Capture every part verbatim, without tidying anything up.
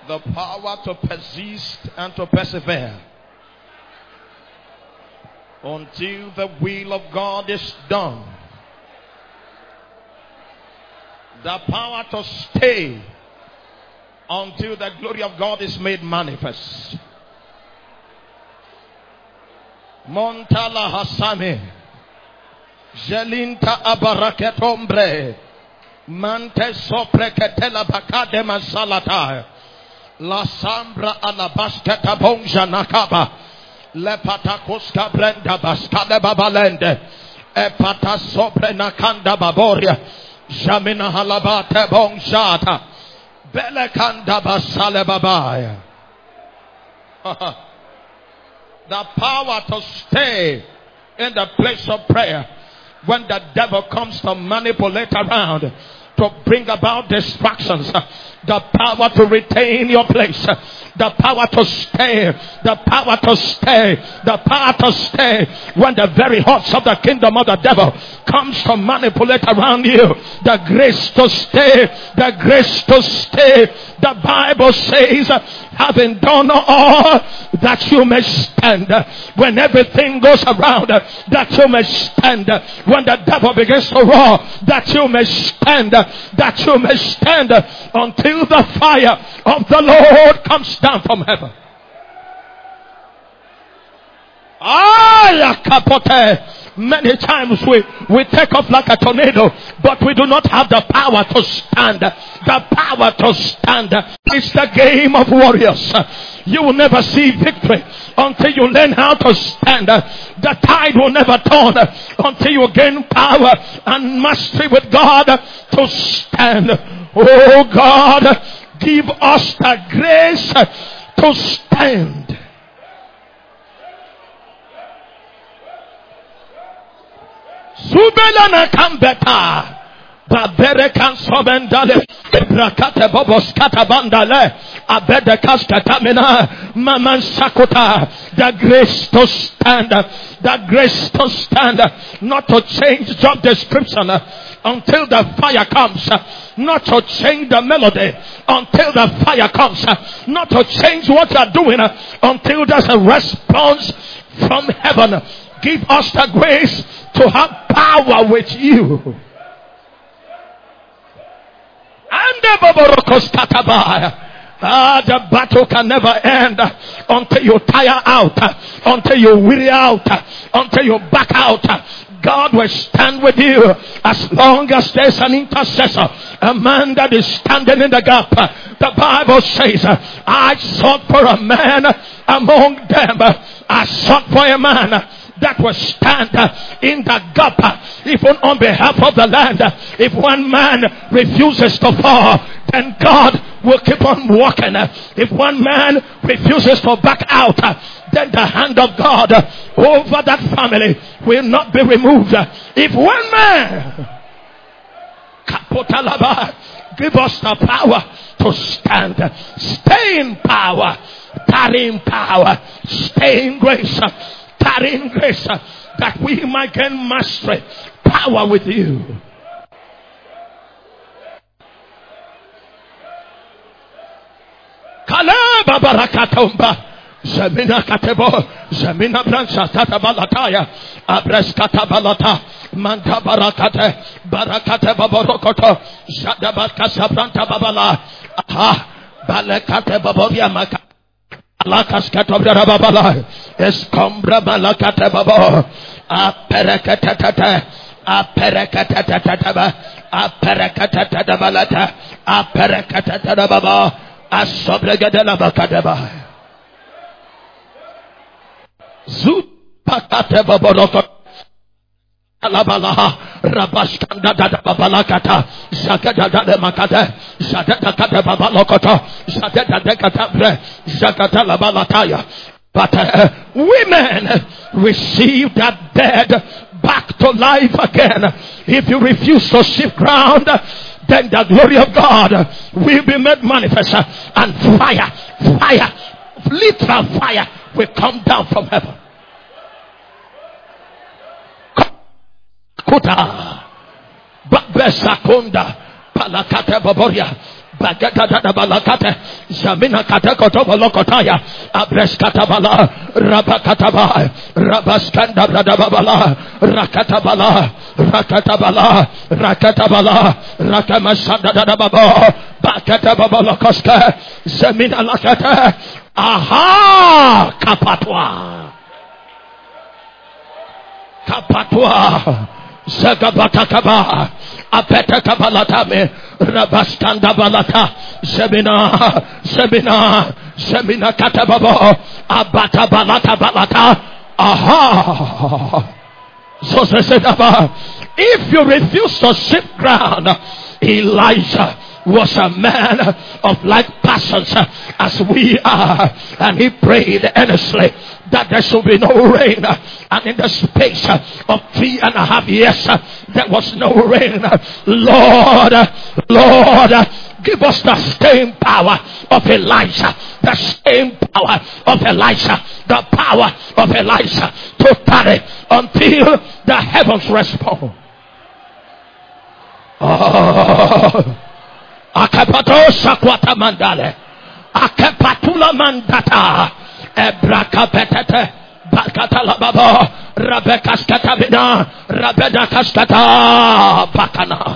The power to persist and to persevere until the will of God is done. The power to stay until the glory of God is made manifest. Montala Hasame Jelinta Abaraketombre Mante Sopreketela Bakade Masalata La Sambra Alabasketa Bonja Nakaba Lepatakoska Brenda Baskade Babalende Epata Sobre Nakanda Baboria Jamina Halabate Bonjata Belekanda Basale Babaya. The power to stay in the place of prayer when the devil comes to manipulate around to bring about distractions. The power to retain your place. The power to stay. The power to stay. The power to stay when the very hearts of the kingdom of the devil comes to manipulate around you. The grace to stay. The grace to stay. The Bible says, having done all that you may stand. When everything goes around, that you may stand. When the devil begins to roar, that you may stand. That you may stand until the fire of the Lord comes down from heaven. Ah, kapote. Many times we, we take off like a tornado, but we do not have the power to stand. The power to stand. It's the game of warriors. You will never see victory until you learn how to stand. The tide will never turn until you gain power and mastery with God to stand. Oh God, give us the grace to stand. Subelana kambeta babere kan sobendale brakate bobos katabandale abede kaskatamina maman sakota. The grace to stand, the grace to stand, not to change job description until the fire comes, not to change the melody until the fire comes, not to change what you are doing until there's a response from heaven. Give us the grace to have power with you. And the Babarokos Katabaya. Ah, the battle can never end until you tire out, until you weary out, until you back out. God will stand with you as long as there's an intercessor, a man that is standing in the gap. The Bible says, I sought for a man among them. I sought for a man that will stand in the gap, even on behalf of the land. If one man refuses to fall, then God will keep on walking. If one man refuses to back out, then the hand of God over that family will not be removed. If one man, give us the power to stand, stay in power, tarry in power, stay in grace, tarry in grace, that we might gain mastery, power with you. Kaleba barakatomba, Zemina katebo, Zemina brancha tatabalataya, Abreskata balata, Manta barakate, Barakate baborokoto, Zadabaka sabranta babala, Aha, Balekate baboria maka. Lakas katobra babala, Escombra balakate babo, Aperekatata, Aperekatata, Aperekatata, Aperekatata baba, Asobregadela bakadeba. Zupakate baboroko. Alabala, Rabashkanda da Babalakata, Zakada da Makata, Zakata da Babalokota, Zakata da Catabre, Zakata la Balataya. But uh, women receive that dead back to life again. If you refuse to shift ground, then the glory of God will be made manifest, and fire, fire, literal fire will come down from heaven. Kuta Babesakunda Palakata Baboria Bagata da balakate, Zamina katakotoba lokotaya, Abreskata Rabakataba, Rabaskanda Bradabala, Rakatabala, Rakatabala, Rakatabala, Rakamasada Babo, Bakatabala Koska, Zamina Lakata, Aha, Kapatwa, Kapatwa. Zagabatakaba, Apetakabalatame, Rabastanda Balata, Semina, Semina, Semina Katababo, Abata Balata Balata, aha. So said, if you refuse to shift ground, Elijah was a man of like passions as we are, and he prayed earnestly that there should be no rain, and in the space of three and a half years there was no rain. Lord, Lord, give us the same power of Elijah, the same power of Elijah, the power of Elijah to tarry until the heavens respond. Oh, Akapato Sakwata Mandale, Akapatula Mandata, Ebrakapetete, Bakatalababo, Rabekas Katabina, Rabeda Kaskata, Bakana.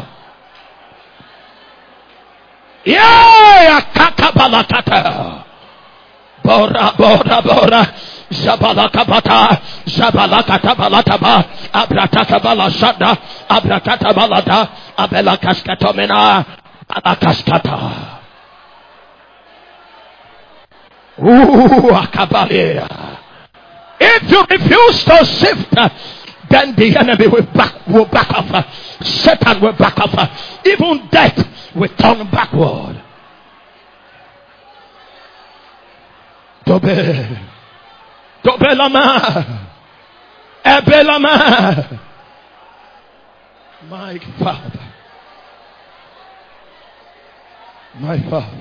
Yeah, Kakabalakata, Bora, Bora, Bora. Zabalakabata, Zabalakatabalataba, Abratatabala Shada, Abrakatabalata, Abelakaskatomina, Balakaskata. Ooh, Akabalia. If you refuse to shift, then the enemy will back, will back off. Satan will back off. Even death will turn backward. Tobe. Dobelama, Ebelama, my Father, my Father.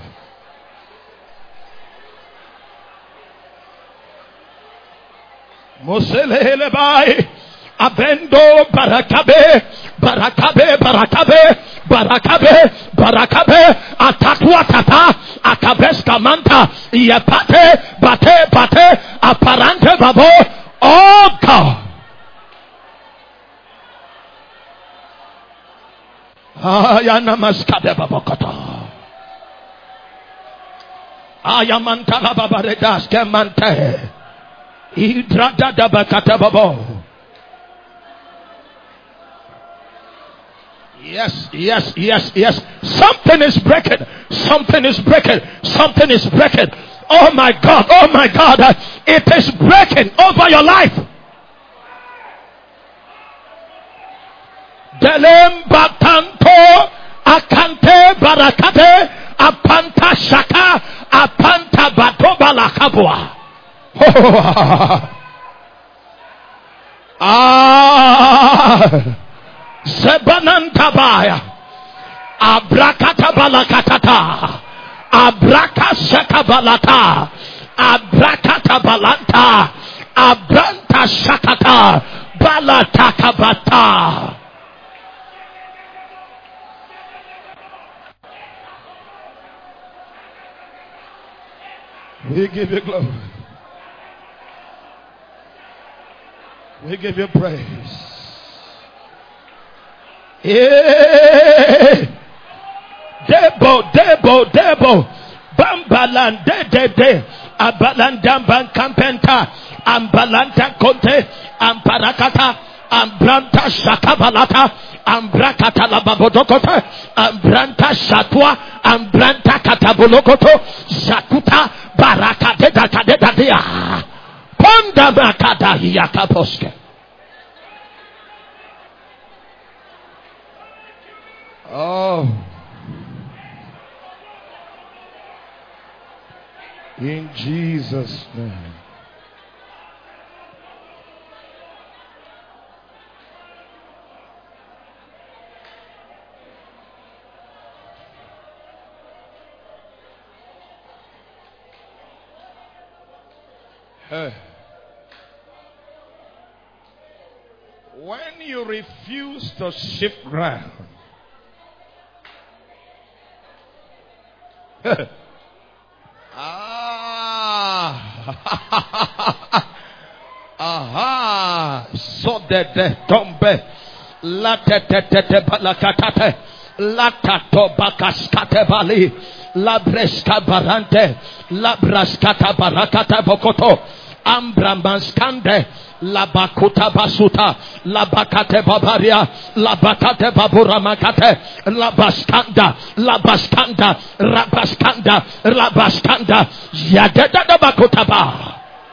Moselelebai, Abendo Barakabe, Barakabe, Barakabe, Barakabe, Barakabe, Atatuatata, Akabeska Manta, Yepate, Bate, Bate, Aparante Babo, oh God. Ayanamaskade Babokota. Ayamantala Babaredas Kemante. Idrada Dabakata Babo. Yes, yes, yes, yes. Something is breaking. Something is breaking. Something is breaking. Oh my God. Oh my God. It is breaking over your life. Delem batanto akante barakate apanta shaka apanta batoba lakabwa. Ah. Zebanantabaya, Abrakata Balakatata, Abraka Shakabalata, Abrakata Balanta, Abranta Shakata, Balatakabata. We give you glory. We give you praise. Yeah. Debo, Debo, Debo, Bambalan, De, De, De, Abalandamban Campenta, Ambalanta Conte, Amparakata, Ambranta Shakabalata, Ambrakata Lababodokota, Ambranta Shatwa, Ambranta Katabolokoto, Shakuta, Barakadeda Kadeda Dia, Ponda Makada Yakaposke. Oh, in Jesus' name. Hey. When you refuse to shift ground, Ah. Aha. So de de tombe. La te te te te balakatate. La tato bakaskate bali. La breska barante. La braskata barakata bokoto. Ambra manskande. La bakuta basuta, la bakate babaria, la bakate babura makate, la baskanda, la baskanda, rabaskanda, la baskanda, yadeda da bakuta ba.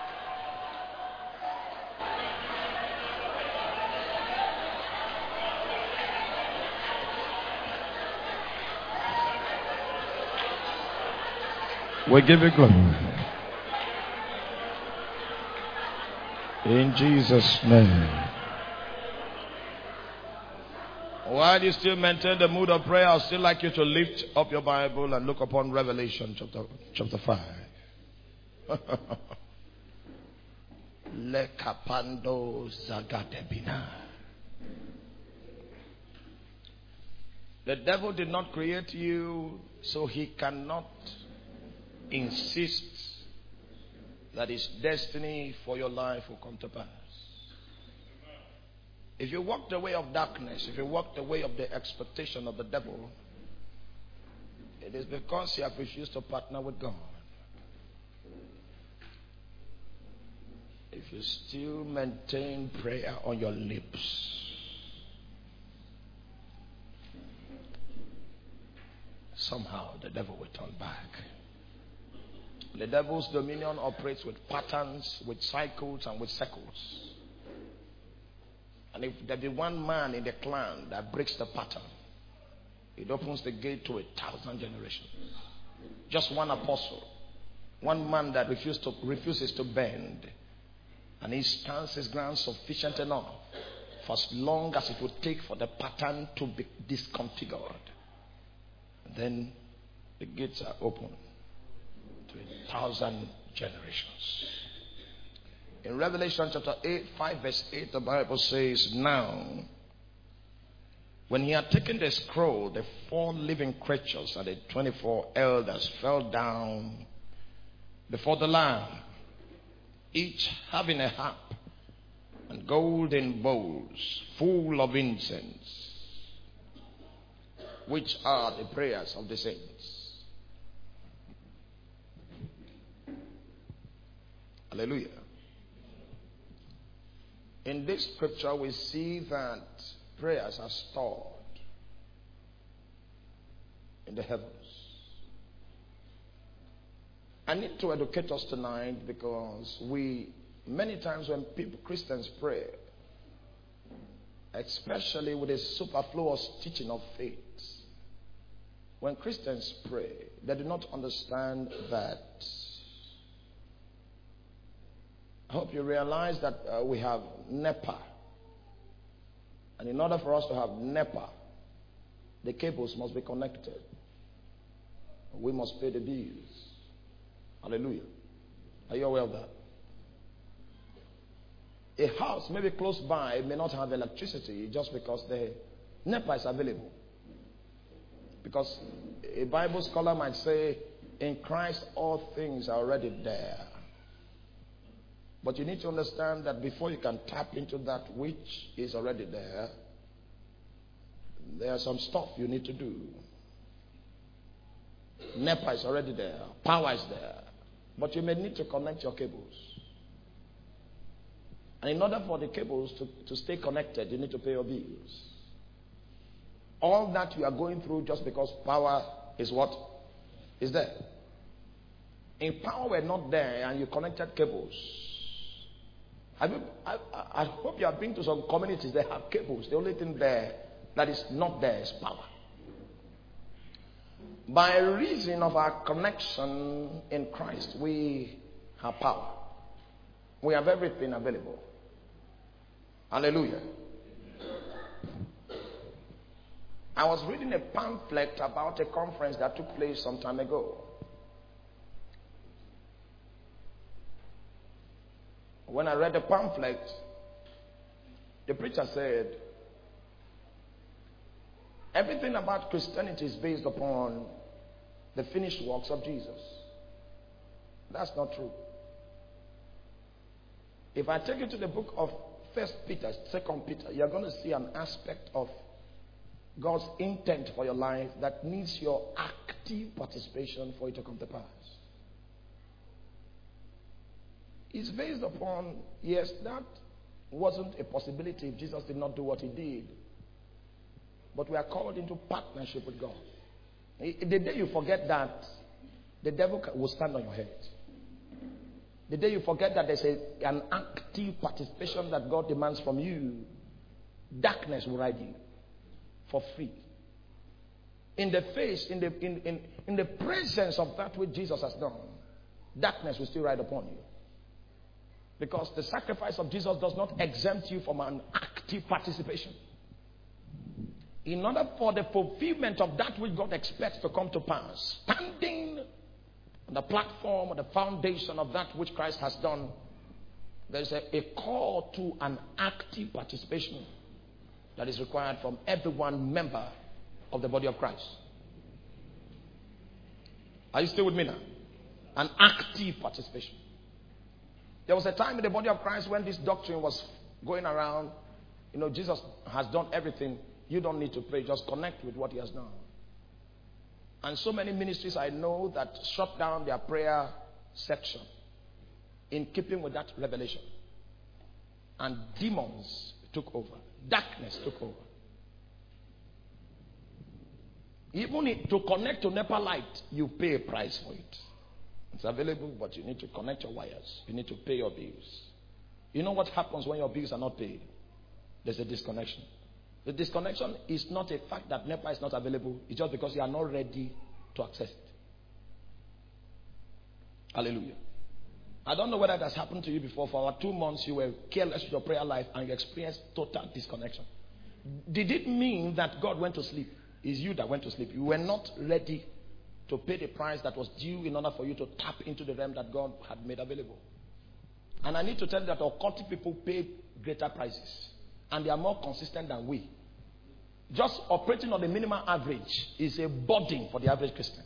We give you glory. In Jesus' name. While you still maintain the mood of prayer, I'd still like you to lift up your Bible and look upon Revelation chapter, chapter five. Lekapando zagadebina. The devil did not create you, so he cannot insist that his destiny for your life will come to pass. If you walk the way of darkness, if you walk the way of the expectation of the devil, it is because you have refused to partner with God. If you still maintain prayer on your lips, somehow the devil will turn back. The devil's dominion operates with patterns, with cycles, and with circles. And if there be one man in the clan that breaks the pattern, it opens the gate to a thousand generations. Just one apostle, one man that refuses to, refuses to bend, and he stands his ground sufficient enough for as long as it would take for the pattern to be disconfigured. And then the gates are open to a thousand generations. In Revelation chapter eight, five verse eight, the Bible says, now when he had taken the scroll, the four living creatures and the twenty-four elders fell down before the Lamb, each having a harp and golden bowls full of incense, which are the prayers of the saints. Hallelujah. In this scripture, we see that prayers are stored in the heavens. I need to educate us tonight because we, many times when people, Christians pray, especially with a superfluous teaching of faith, when Christians pray, they do not understand that. I hope you realize that uh, we have NEPA. And in order for us to have NEPA, the cables must be connected. We must pay the bills. Hallelujah. Are you aware of that? A house maybe close by may not have electricity just because the NEPA is available. Because a Bible scholar might say, in Christ all things are already there. But you need to understand that before you can tap into that which is already there, there's some stuff you need to do. NEPA is already there. Power is there. But you may need to connect your cables. And in order for the cables to, to stay connected, you need to pay your bills. All that you are going through just because power is what? Is there. If power were not there and you connected cables, I, mean, I, I hope you have been to some communities that have cables. The only thing there that is not there is power. By reason of our connection in Christ, we have power. We have everything available. Hallelujah. I was reading a pamphlet about a conference that took place some time ago. When I read the pamphlet, the preacher said, everything about Christianity is based upon the finished works of Jesus. That's not true. If I take you to the book of First Peter, Second Peter, you're going to see an aspect of God's intent for your life that needs your active participation for it to come to pass. It's based upon, yes, that wasn't a possibility if Jesus did not do what he did. But we are called into partnership with God. The day you forget that, the devil will stand on your head. The day you forget that there's a, an active participation that God demands from you, darkness will ride you for free. In the face, in the, in, in, in the presence of that which Jesus has done, darkness will still ride upon you. Because the sacrifice of Jesus does not exempt you from an active participation. In order for the fulfillment of that which God expects to come to pass, standing on the platform or the foundation of that which Christ has done, there is a, a call to an active participation that is required from every one member of the body of Christ. Are you still with me now? An active participation. There was a time in the body of Christ when this doctrine was going around. You know, Jesus has done everything. You don't need to pray. Just connect with what he has done. And so many ministries I know that shut down their prayer section in keeping with that revelation. And demons took over. Darkness took over. Even to connect to NEPA light, you pay a price for it. It's available, but you need to connect your wires. You need to pay your bills. You know what happens when your bills are not paid? There's a disconnection. The disconnection is not a fact that NEPA is not available. It's just because you are not ready to access it. Hallelujah. I don't know whether that has happened to you before. For about two months, you were careless with your prayer life and you experienced total disconnection. Did it mean that God went to sleep? It's you that went to sleep. You were not ready to pay the price that was due in order for you to tap into the realm that God had made available. And I need to tell you that occultic people pay greater prices. And they are more consistent than we. Just operating on the minimum average is a burden for the average Christian.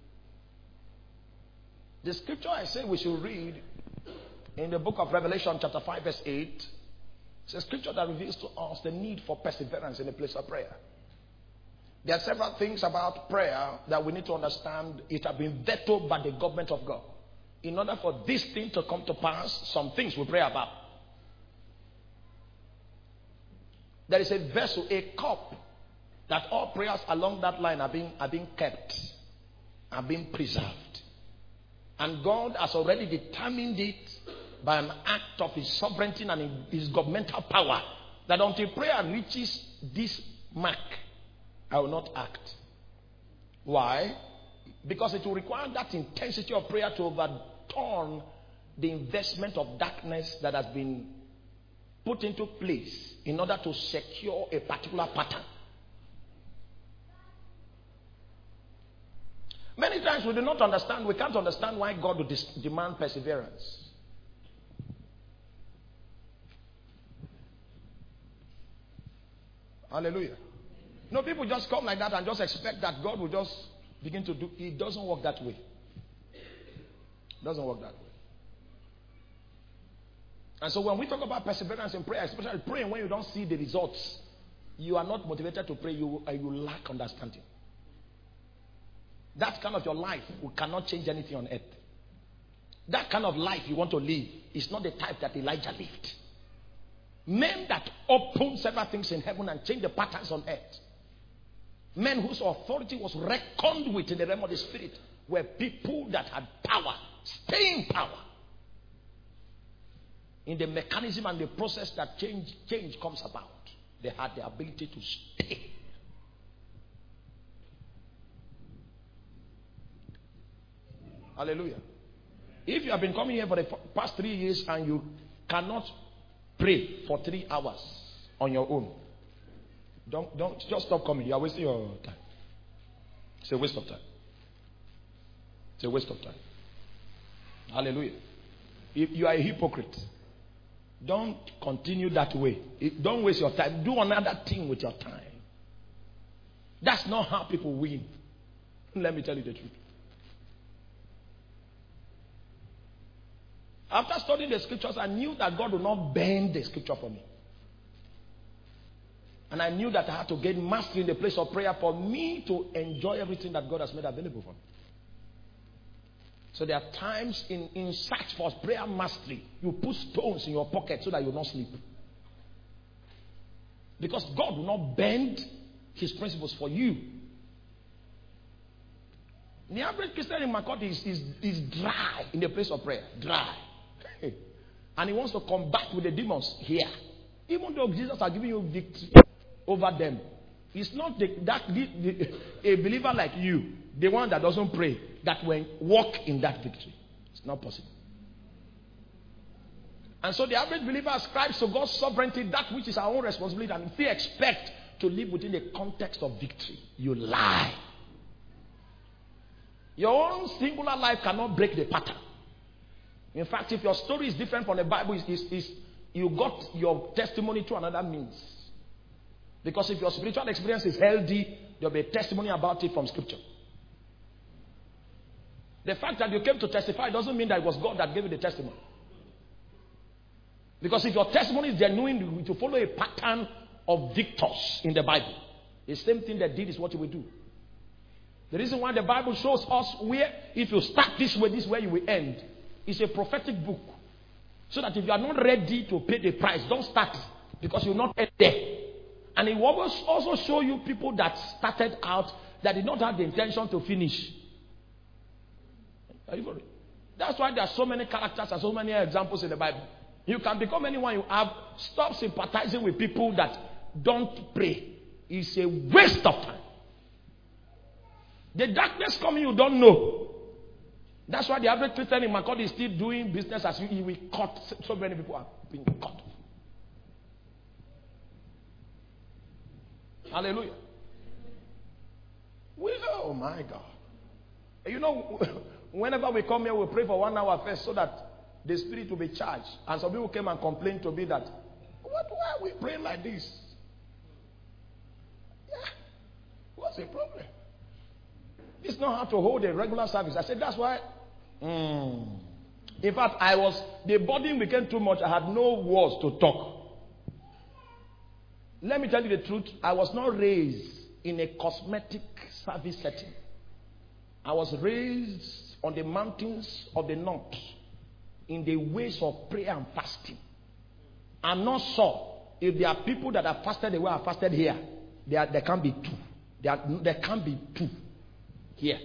The scripture I say we should read in the book of Revelation chapter five verse eight. It's a scripture that reveals to us the need for perseverance in a place of prayer. There are several things about prayer that we need to understand. It has been vetoed by the government of God. In order for this thing to come to pass, some things we pray about. There is a vessel, a cup, that all prayers along that line are being, are being kept, are being preserved. And God has already determined it by an act of his sovereignty and his governmental power that until prayer reaches this mark, I will not act. Why? Because it will require that intensity of prayer to overturn the investment of darkness that has been put into place in order to secure a particular pattern. Many times we do not understand, we can't understand why God would dis- demand perseverance. Hallelujah. No, people just come like that and just expect that God will just begin to do. It doesn't work that way. It doesn't work that way. And so when we talk about perseverance in prayer, especially praying when you don't see the results, you are not motivated to pray. You, uh, you lack understanding. That kind of your life cannot change anything on earth. That kind of life you want to live is not the type that Elijah lived. Men that opened several things in heaven and changed the patterns on earth. Men whose authority was reckoned with in the realm of the spirit were people that had power, staying power. In the mechanism and the process that change, change comes about, they had the ability to stay. Hallelujah. If you have been coming here for the past three years and you cannot pray for three hours on your own, don't, don't just stop coming. You are wasting your time. It's a waste of time. It's a waste of time. Hallelujah. If you are a hypocrite, don't continue that way. Don't waste your time. Do another thing with your time. That's not how people win. Let me tell you the truth. After studying the scriptures, I knew that God would not bend the scripture for me. And I knew that I had to get mastery in the place of prayer for me to enjoy everything that God has made available for me. So there are times in, in search for prayer mastery, you put stones in your pocket so that you will not sleep. Because God will not bend his principles for you. The average Christian in Makot is, is, is dry in the place of prayer. Dry. And he wants to combat with the demons here. Even though Jesus has given you victory over them. It's not the, that the, the, a believer like you, the one that doesn't pray, that will walk in that victory. It's not possible. And so the average believer ascribes to God's sovereignty that which is our own responsibility, and if we expect to live within the context of victory, you lie. Your own singular life cannot break the pattern. In fact, if your story is different from the Bible, is is is you got your testimony through another means. Because if your spiritual experience is healthy, there will be a testimony about it from Scripture. The fact that you came to testify doesn't mean that it was God that gave you the testimony. Because if your testimony is genuine, to follow a pattern of victors in the Bible, the same thing that did is what you will do. The reason why the Bible shows us where, if you start this way, this is where you will end. It's a prophetic book. So that if you are not ready to pay the price, don't start, because you will not end there. And it will also show you people that started out that did not have the intention to finish. Are you worried? That's why there are so many characters and so many examples in the Bible. You can become anyone you have. Stop sympathizing with people that don't pray. It's a waste of time. The darkness coming you don't know. That's why the average Christian in Makot is still doing business as he will cut. So many people are being cut. Hallelujah. We, oh my God. You know, whenever we come here, we pray for one hour first so that the spirit will be charged. And some people came and complained to me that, what, why are we praying like this? Yeah. What's the problem? It's not how to hold a regular service. I said, that's why. Mm. In fact, I was, the burden became too much. I had no words to talk. Let me tell you the truth. I was not raised in a cosmetic service setting. I was raised on the mountains of the north in the ways of prayer and fasting. I'm not sure if there are people that have fasted the way I fasted here. There, there can't be two. There, there can't be two here.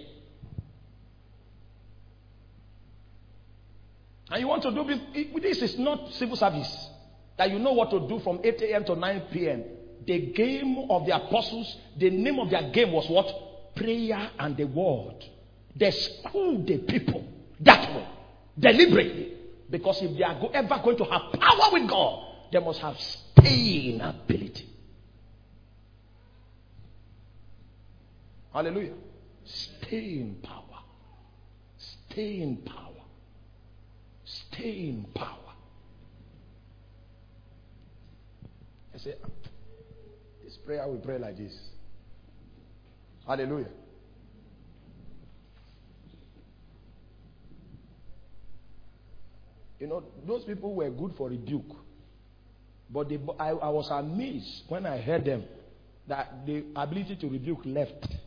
And you want to do this? This is not civil service. That you know what to do from eight a.m. to nine p.m. The game of the apostles, the name of their game was what? Prayer and the word. They schooled the people that way, deliberately. Because if they are go- ever going to have power with God, they must have staying ability. Hallelujah. Staying power. Staying power. Staying power. I say, this prayer we pray like this. Hallelujah. You know, those people were good for rebuke. But they, I, I was amazed when I heard them that the ability to rebuke left. Do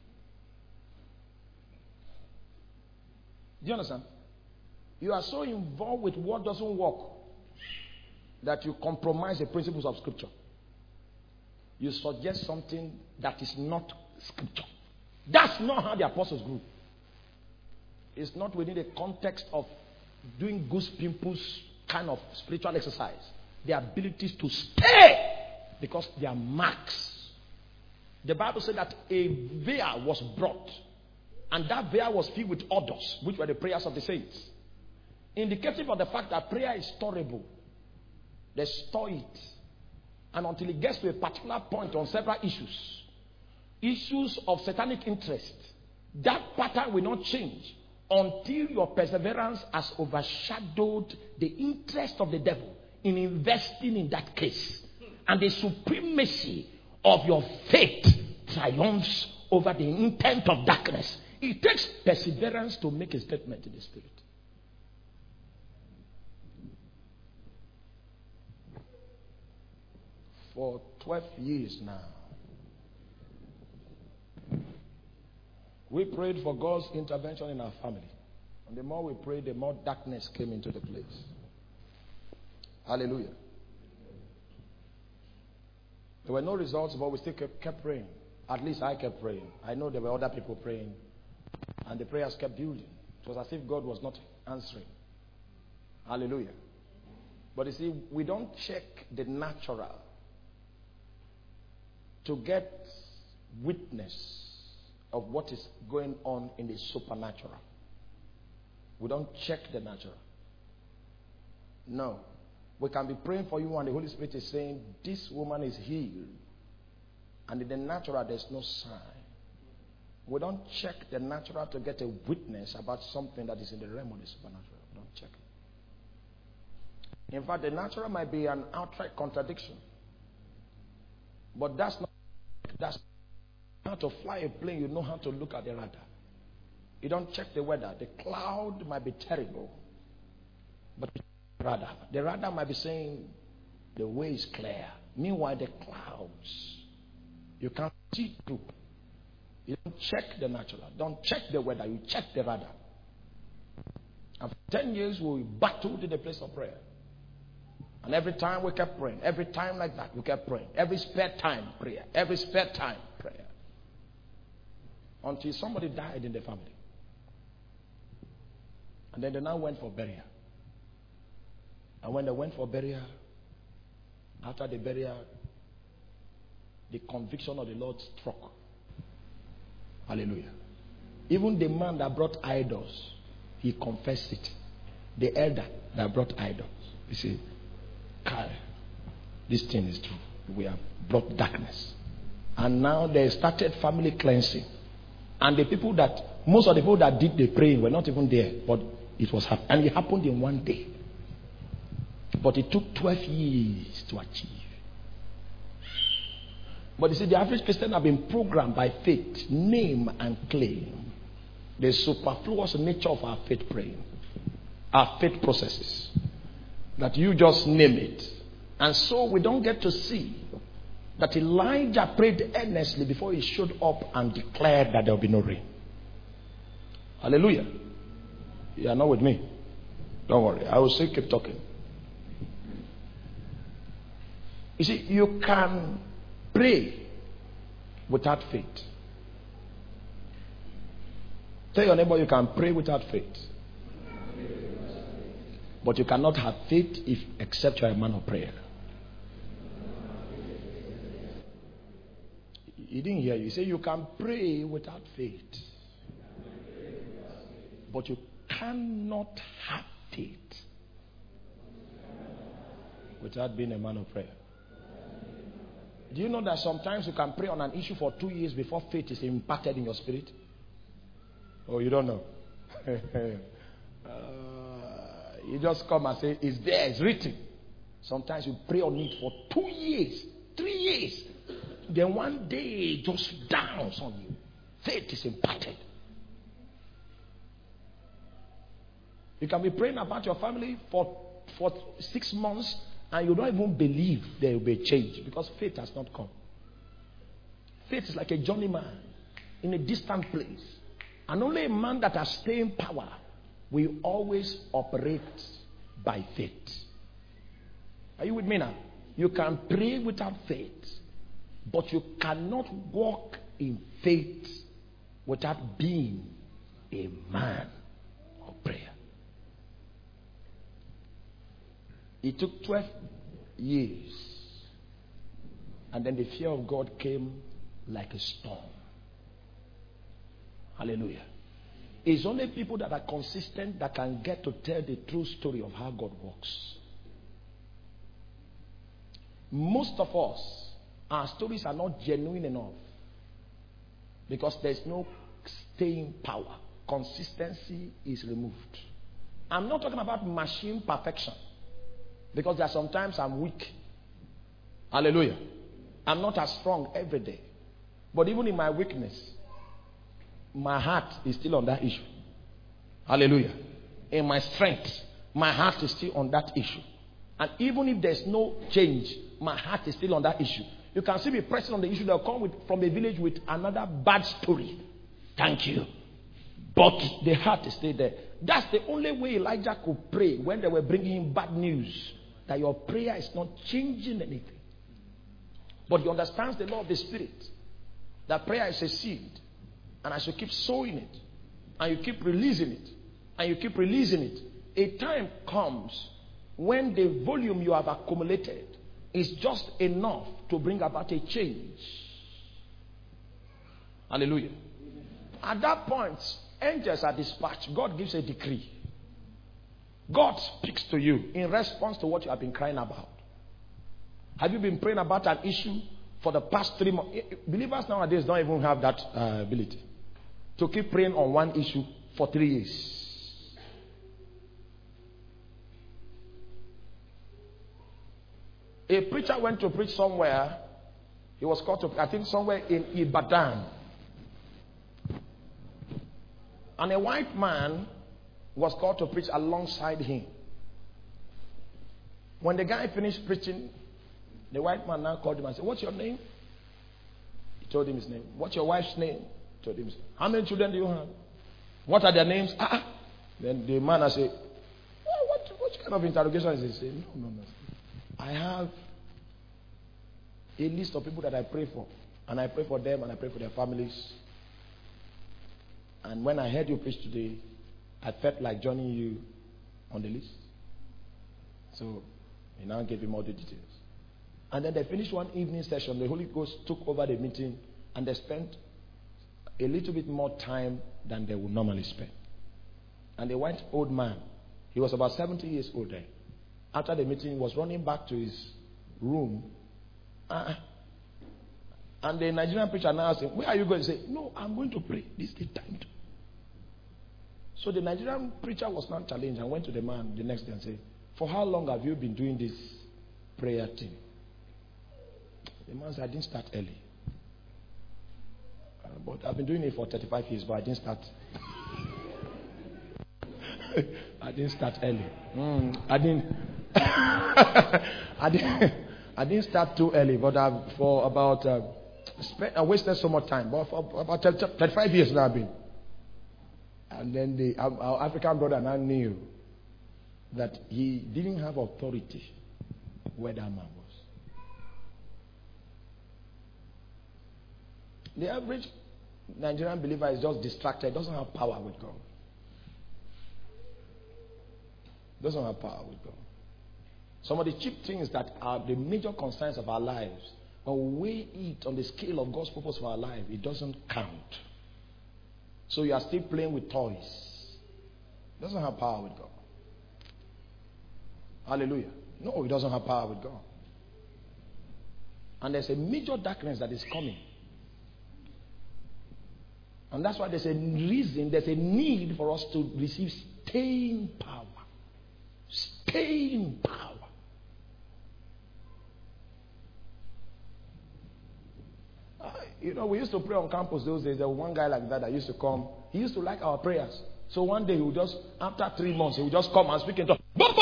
you understand? You are so involved with what doesn't work that you compromise the principles of Scripture. You suggest something that is not Scripture. That's not how the apostles grew. It's not within the context of doing goose pimples kind of spiritual exercise. The abilities to stay because they are marks. The Bible said that a veil was brought, and that veil was filled with odors, which were the prayers of the saints. Indicative of the fact that prayer is storable. They store it. And until it gets to a particular point on several issues, issues of satanic interest, that pattern will not change until your perseverance has overshadowed the interest of the devil in investing in that case. And the supremacy of your faith triumphs over the intent of darkness. It takes perseverance to make a statement in the spirit. for twelve years now. We prayed for God's intervention in our family. And the more we prayed, the more darkness came into the place. Hallelujah. There were no results, but we still kept, kept praying. At least I kept praying. I know there were other people praying. And the prayers kept building. It was as if God was not answering. Hallelujah. But you see, we don't check the natural to get witness of what is going on in the supernatural. We don't check the natural. No. We can be praying for you and the Holy Spirit is saying, this woman is healed. And in the natural, there's no sign. We don't check the natural to get a witness about something that is in the realm of the supernatural. We don't check it. In fact, the natural might be an outright contradiction. But that's not, that's how to fly a plane. You know how to look at the radar. You don't check the weather. The cloud might be terrible. But the radar, the radar might be saying the way is clear. Meanwhile, the clouds, you can't see through. You don't check the natural. Don't check the weather. You check the radar. And for ten years, we battled in the place of prayer. And every time we kept praying. Every time like that, we kept praying. Every spare time, prayer. Every spare time, prayer. Until somebody died in the family. And then they now went for burial. And when they went for burial, after the burial, the conviction of the Lord struck. Hallelujah. Even the man that brought idols, he confessed it. The elder that brought idols, he said, Kai, this thing is true. We have brought darkness. And now they started family cleansing. And the people that, most of the people that did the praying were not even there. But it was happening. And it happened in one day. But it took twelve years to achieve. But you see, the average Christian have been programmed by faith, name and claim. The superfluous nature of our faith praying. Our faith processes. That you just name it. And so we don't get to see that Elijah prayed earnestly before he showed up and declared that there will be no rain. Hallelujah. You are not with me. Don't worry. I will still keep talking. You see, you can pray without faith. Tell your neighbor you can pray without faith. But you cannot have faith if except you are a man of prayer. He didn't hear you. He said you can pray without faith. But you cannot have faith without being a man of prayer. Do you know that sometimes you can pray on an issue for two years before faith is imparted in your spirit? Oh, you don't know. uh, you just come and say, it's there, it's written. Sometimes you pray on it for two years, three years. Then one day it just downs on you. Faith is imparted. You can be praying about your family for, for six months and you don't even believe there will be a change because faith has not come. Faith is like a journeyman in a distant place. And only a man that has staying power will always operate by faith. Are you with me now? You can pray without faith, but you cannot walk in faith without being a man of prayer. It took twelve years. And then the fear of God came like a storm. Hallelujah. It's only people that are consistent that can get to tell the true story of how God works. Most of us, our stories are not genuine enough because there's no staying power. Consistency is removed. I'm not talking about machine perfection because there are sometimes I'm weak. Hallelujah. I'm not as strong every day. But even in my weakness, my heart is still on that issue. Hallelujah. In my strength, my heart is still on that issue. And even if there's no change, my heart is still on that issue. You can still be pressing on the issue. They'll come with, from a village with another bad story. Thank you. But the heart is still there. That's the only way Elijah could pray when they were bringing him bad news. That your prayer is not changing anything. But he understands the law of the Spirit. That prayer is a seed. And I should keep sowing it. And you keep releasing it. And you keep releasing it. A time comes when the volume you have accumulated is just enough to bring about a change. Hallelujah. At that point, angels are dispatched. God gives a decree. God speaks to you in response to what you have been crying about. Have you been praying about an issue for the past three months? Believers nowadays don't even have that uh, ability to keep praying on one issue for three years. A preacher went to preach somewhere. He was called to, I think, somewhere in Ibadan. And a white man was called to preach alongside him. When the guy finished preaching, the white man now called him and said, "What's your name?" He told him his name. "What's your wife's name?" He told him his name. "How many children do you have?" "What are their names?" Ah, then the man said, "Oh, what, what kind of interrogation is this?" He said, "No, no, no. I have a list of people that I pray for. And I pray for them and I pray for their families. And when I heard you preach today, I felt like joining you on the list." So he now gave him all the details. And then they finished one evening session. The Holy Ghost took over the meeting and they spent a little bit more time than they would normally spend. And the white old man, he was about seventy years old then. After the meeting, he was running back to his room. Uh, and the Nigerian preacher now asked him, "Where are you going?" He said, "No, I'm going to pray. This is the time to." So the Nigerian preacher was not challenged and went to the man the next day and said, "For how long have you been doing this prayer thing?" The man said, "I didn't start early. Uh, but I've been doing it for thirty-five years, but I didn't start. I didn't start early. Mm, I didn't. I didn't. I didn't start too early, but I've, for about uh, spent, I wasted so much time. But for about thirty-five years now I've been." And then the our, our African brother now knew that he didn't have authority where that man was. The average Nigerian believer is just distracted, doesn't have power with God. Doesn't have power with God. Some of the cheap things that are the major concerns of our lives, when we weigh it on the scale of God's purpose for our life, it doesn't count. So you are still playing with toys. It doesn't have power with God. Hallelujah. No, it doesn't have power with God. And there's a major darkness that is coming. And that's why there's a reason, there's a need for us to receive staying power. Staying power. Uh, you know, we used to pray on campus those days. There was one guy like that that used to come. He used to like our prayers. So one day he would just, after three months, he would just come and speak in tongues.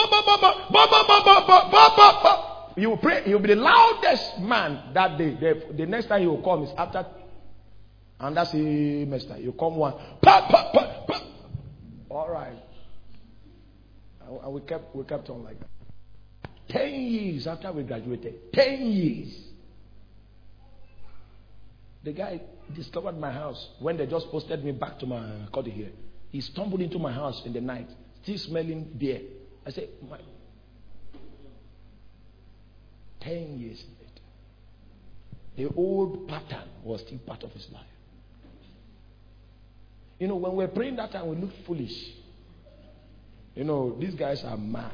He will pray. He will be the loudest man that day. The, the next time he will come is after, and that's the semester. You come one. Pa, pa, pa, pa. All right. And we kept we kept on like that. Ten years after we graduated. Ten years. The guy discovered my house when they just posted me back to my cottage here. He stumbled into my house in the night, still smelling beer. I said, my. Ten years later, the old pattern was still part of his life. You know, when we're praying that time, we look foolish. You know, these guys are mad.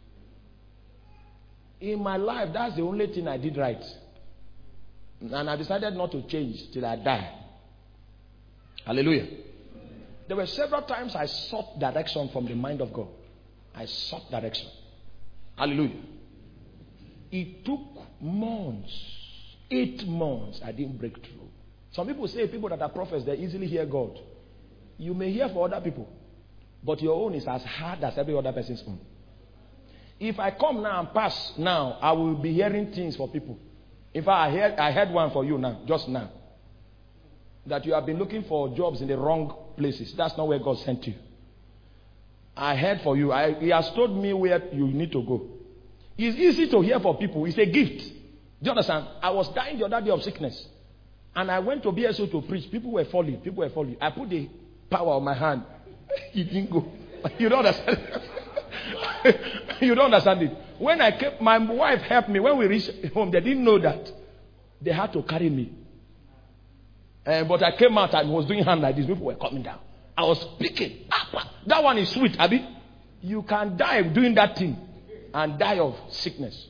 In my life, that's the only thing I did right. And I decided not to change till I die. Hallelujah. There were several times I sought direction from the mind of God. I sought direction. Hallelujah. It took months, eight months, I didn't break through. Some people say people that are prophets, they easily hear God. You may hear for other people, but your own is as hard as every other person's own. If I come now and pass now, I will be hearing things for people. In fact, I heard, I heard one for you now, just now. That you have been looking for jobs in the wrong places. That's not where God sent you. I heard for you. I, he has told me where you need to go. It's easy to hear for people. It's a gift. Do you understand? I was dying the other day of sickness. And I went to B S O to preach. People were falling. People were falling. I put the power on my hand. It didn't go. You don't understand. You don't understand it. When I came, my wife helped me. When we reached home, they didn't know that. They had to carry me. Uh, but I came out and was doing hand like this. People were coming down. I was speaking. That one is sweet, Abi. You can die doing that thing and die of sickness.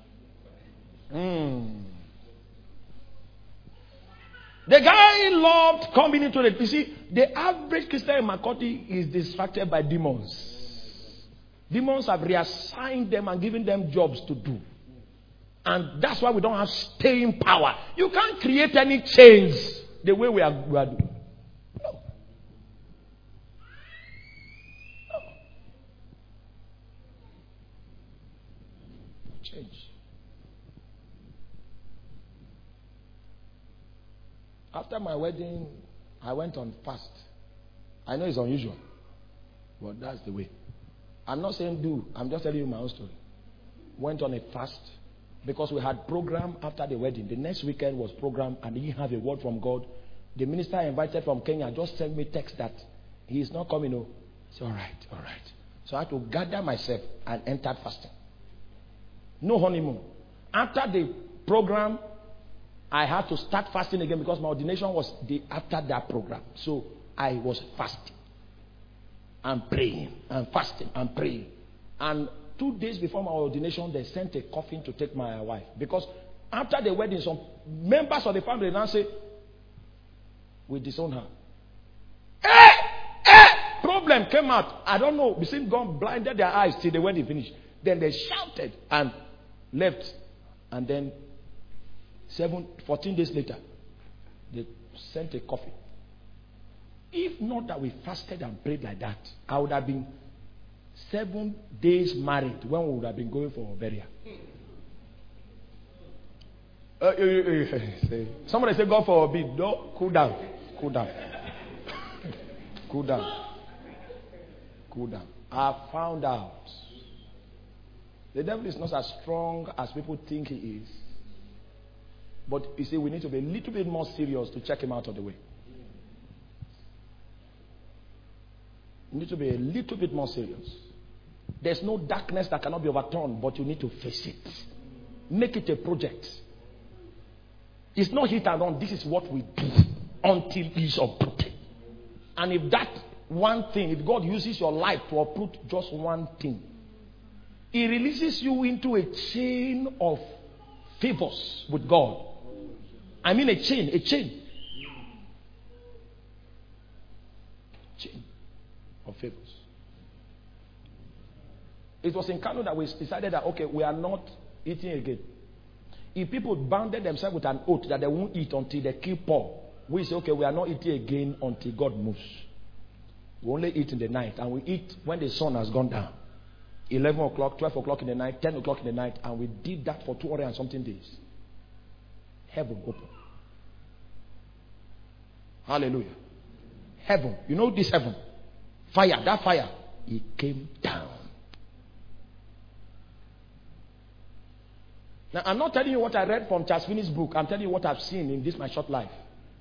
Mm. The guy loved coming into the. You see, the average Christian in Makoti is distracted by demons. Demons have reassigned them and given them jobs to do. And that's why we don't have staying power. You can't create any change the way we are, we are doing. No. No. Change. After my wedding, I went on fast. I know it's unusual, but that's the way. I'm not saying do. I'm just telling you my own story. Went on a fast because we had program after the wedding. The next weekend was program and he didn't have a word from God. The minister I invited from Kenya just sent me text that he is not coming. Oh, it's all right, all right. So I had to gather myself and entered fasting. No honeymoon. After the program, I had to start fasting again because my ordination was the after that program. So I was fasting. And praying and fasting and praying. And two days before my ordination, they sent a coffin to take my wife. Because after the wedding, some members of the family now say, we disown her. Eh! Eh! Problem came out. I don't know. The same God blinded their eyes till the wedding finished. Then they shouted and left. And then seven, fourteen days later, they sent a coffin. If not that we fasted and prayed like that, I would have been seven days married when we would have been going for burial. Uh, uh, uh, uh, somebody say, God forbid. No, cool down. Cool down. Cool down. Cool down. I found out the devil is not as strong as people think he is. But you see, we need to be a little bit more serious to check him out of the way. You need to be a little bit more serious. There's no darkness that cannot be overturned, but you need to face it. Make it a project. It's not hit and run. This is what we do until it's uprooted. And if that one thing, if God uses your life to uproot just one thing, He releases you into a chain of favors with God. I mean a chain, a chain. Chain of favors. It was in Kano that we decided that, okay, we are not eating again. If people bounded themselves with an oath that they won't eat until they kill Paul, we say, okay, we are not eating again until God moves. We only eat in the night, and we eat when the sun has gone down. eleven o'clock, twelve o'clock in the night, ten o'clock in the night, and we did that for two hundred and something days. Heaven open. Hallelujah. Heaven. You know this heaven? Fire, that fire, it came down. Now, I'm not telling you what I read from Charles Finney's book. I'm telling you what I've seen in this my short life.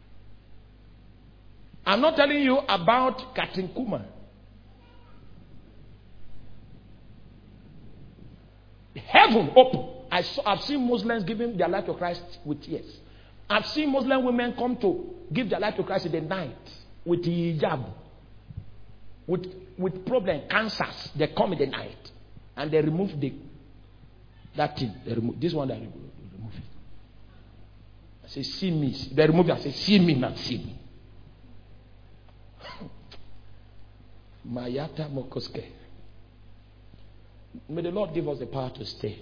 I'm not telling you about Catherine Kuma. Heaven open. I saw, I've seen Muslims giving their life to Christ with tears. I've seen Muslim women come to give their life to Christ in the night with the hijab. With, with problem, cancers. They come in the night and they remove the that thing. They remove this one. They remove, they remove it. I say, see me. They remove it. I say, see me, not see me. Mayata Mokoske. May the Lord give us the power to stay.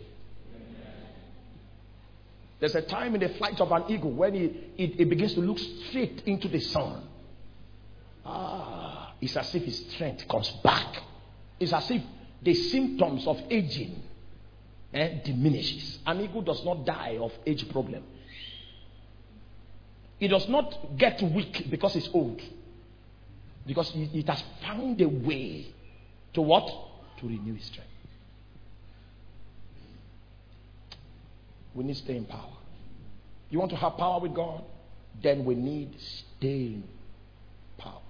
There's a time in the flight of an eagle when it, it, it begins to look straight into the sun. Ah, it's as if his strength comes back. It's as if the symptoms of aging eh, diminishes. An eagle does not die of age problem. It does not get weak because it's old. Because it, it has found a way to what? To renew its strength. We need staying power. You want to have power with God? Then we need staying power.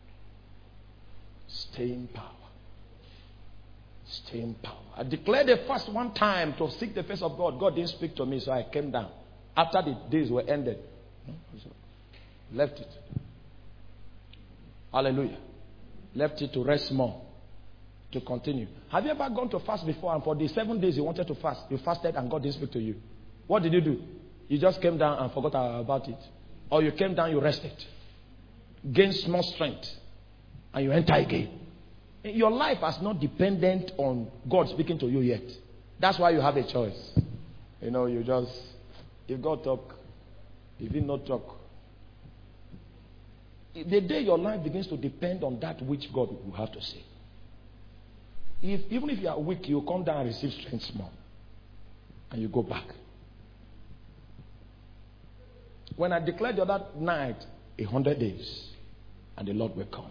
Staying power. Staying power. I declared a fast one time to seek the face of God. God didn't speak to me, so I came down. After the days were ended, left it. Hallelujah. Left it to rest more. To continue. Have you ever gone to fast before and for the seven days you wanted to fast, you fasted and God didn't speak to you? What did you do? You just came down and forgot about it. Or you came down, you rested. Gained small strength. And you enter again. Your life is not dependent on God speaking to you yet. That's why you have a choice. You know, you just, if God talk, if He not talk. The day your life begins to depend on that which God will have to say. If, even if you are weak, you come down and receive strength small. And you go back. When I declared the other night, a hundred days, and the Lord will come.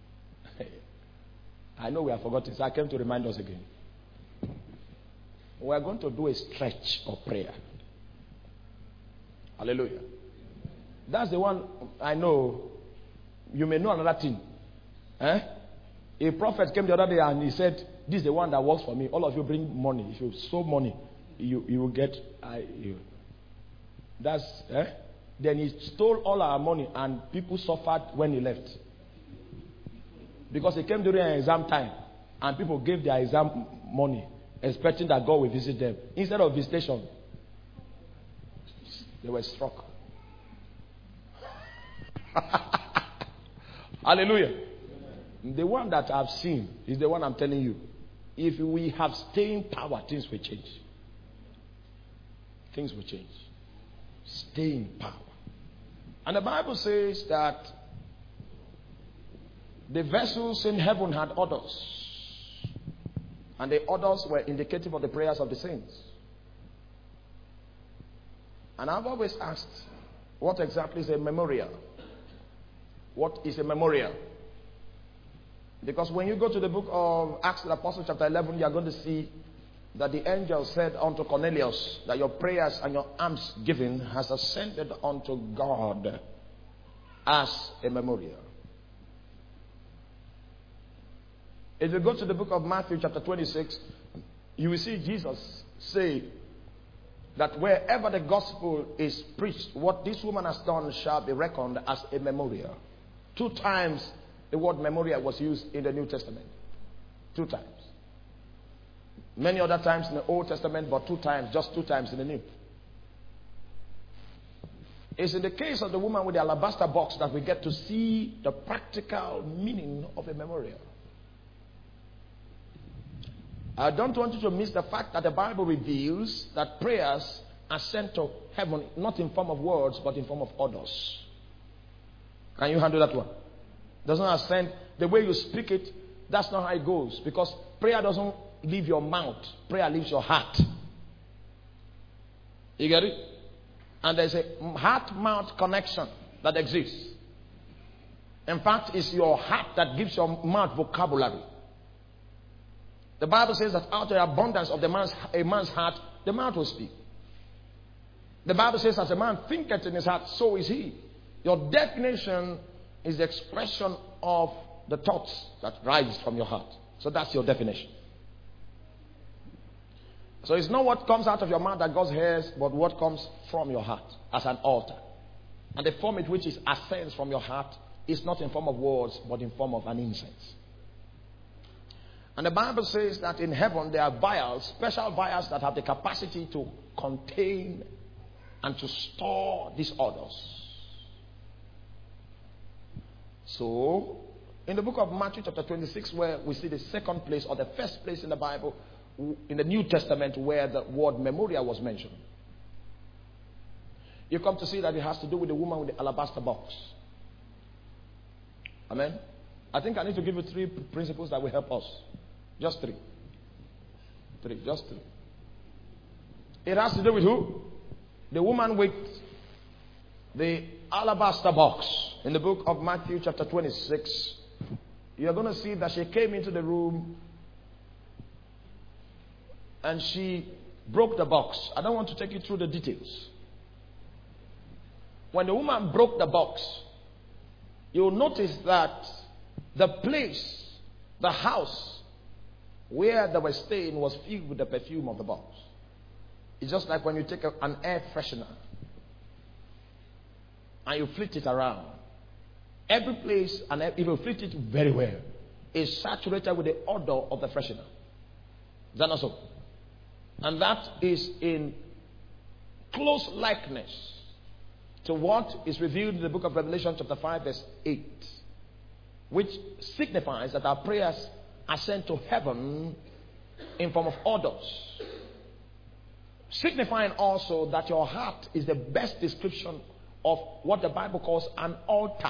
I know we have forgotten, so I came to remind us again. We are going to do a stretch of prayer. Hallelujah. That's the one I know. You may know another thing. Eh? A prophet came the other day and he said, this is the one that works for me. All of you bring money. If you sow money, you, you will get. I, you. That's, eh? Then he stole all our money and people suffered when he left. Because he came during exam time and people gave their exam money expecting that God will visit them. Instead of visitation, they were struck. Hallelujah. The one that I've seen is the one I'm telling you. If we have staying power, things will change. Things will change. Staying power. And the Bible says that the vessels in heaven had orders. And the orders were indicative of the prayers of the saints. And I've always asked, what exactly is a memorial? What is a memorial? Because when you go to the book of Acts of the Apostles chapter eleven, you are going to see that the angel said unto Cornelius that your prayers and your alms giving has ascended unto God as a memorial. If you go to the book of Matthew chapter twenty-six, you will see Jesus say that wherever the gospel is preached, what this woman has done shall be reckoned as a memorial. Two times the word memorial was used in the New Testament. Two times. Many other times in the Old Testament, but two times, just two times in the New. It's in the case of the woman with the alabaster box that we get to see the practical meaning of a memorial. I don't want you to miss the fact that the Bible reveals that prayers are sent to heaven, not in form of words, but in form of orders. Can you handle that one? Does not ascend. The way you speak it, that's not how it goes. Because prayer doesn't leave your mouth. Prayer leaves your heart. You get it? And there's a heart-mouth connection that exists. In fact, it's your heart that gives your mouth vocabulary. The Bible says that out of the abundance of the man's, a man's heart, the mouth will speak. The Bible says, as a man thinketh in his heart, so is he. Your definition is the expression of the thoughts that rise from your heart. So that's your definition. So it's not what comes out of your mouth that God hears, but what comes from your heart as an altar. And the form in which it ascends from your heart is not in form of words, but in form of an incense. And the Bible says that in heaven there are vials, special vials that have the capacity to contain and to store these orders. So, in the book of Matthew chapter twenty-six, where we see the second place or the first place in the Bible, in the New Testament, where the word memorial was mentioned, you come to see that it has to do with the woman with the alabaster box. Amen? I think I need to give you three principles that will help us. Just three. Three, just three. It has to do with who? The woman with the alabaster box. In the book of Matthew chapter twenty-six, you're going to see that she came into the room and she broke the box. I don't want to take you through the details. When the woman broke the box, you'll notice that the place, the house where they were staying was filled with the perfume of the box. It's just like when you take a, an air freshener and you flit it around. Every place, and if you flit it very well, is saturated with the odor of the freshener. Is that not so? And that is in close likeness to what is revealed in the book of Revelation chapter five verse eight, which signifies that our prayers are sent to heaven in form of odors, signifying also that your heart is the best description of what the Bible calls an altar.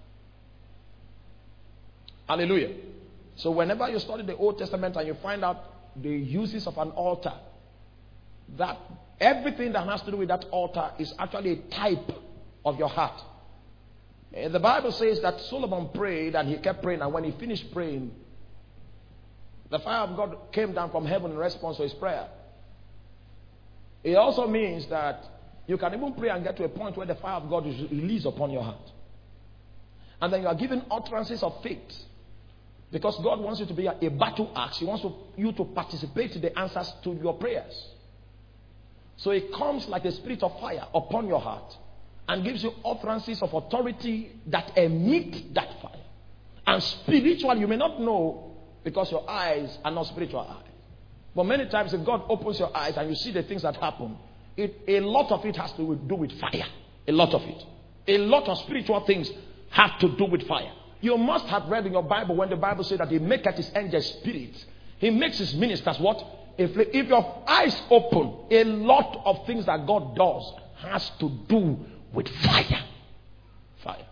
Hallelujah. So whenever you study the Old Testament and you find out the uses of an altar, that everything that has to do with that altar is actually a type of your heart. And the Bible says that Solomon prayed and he kept praying, and when he finished praying, the fire of God came down from heaven in response to his prayer. It also means that you can even pray and get to a point where the fire of God is released upon your heart. And then you are given utterances of faith. Because God wants you to be a, a battle axe. He wants to, you to participate in the answers to your prayers. So it comes like the spirit of fire upon your heart and gives you utterances of authority that emit that fire. And spiritually, you may not know because your eyes are not spiritual eyes. But many times if God opens your eyes and you see the things that happen, it, a lot of it has to do with fire. A lot of it. A lot of spiritual things have to do with fire. You must have read in your Bible when the Bible says that he maketh his angels spirits. He makes his ministers what? If, if your eyes open, a lot of things that God does has to do with fire. Fire.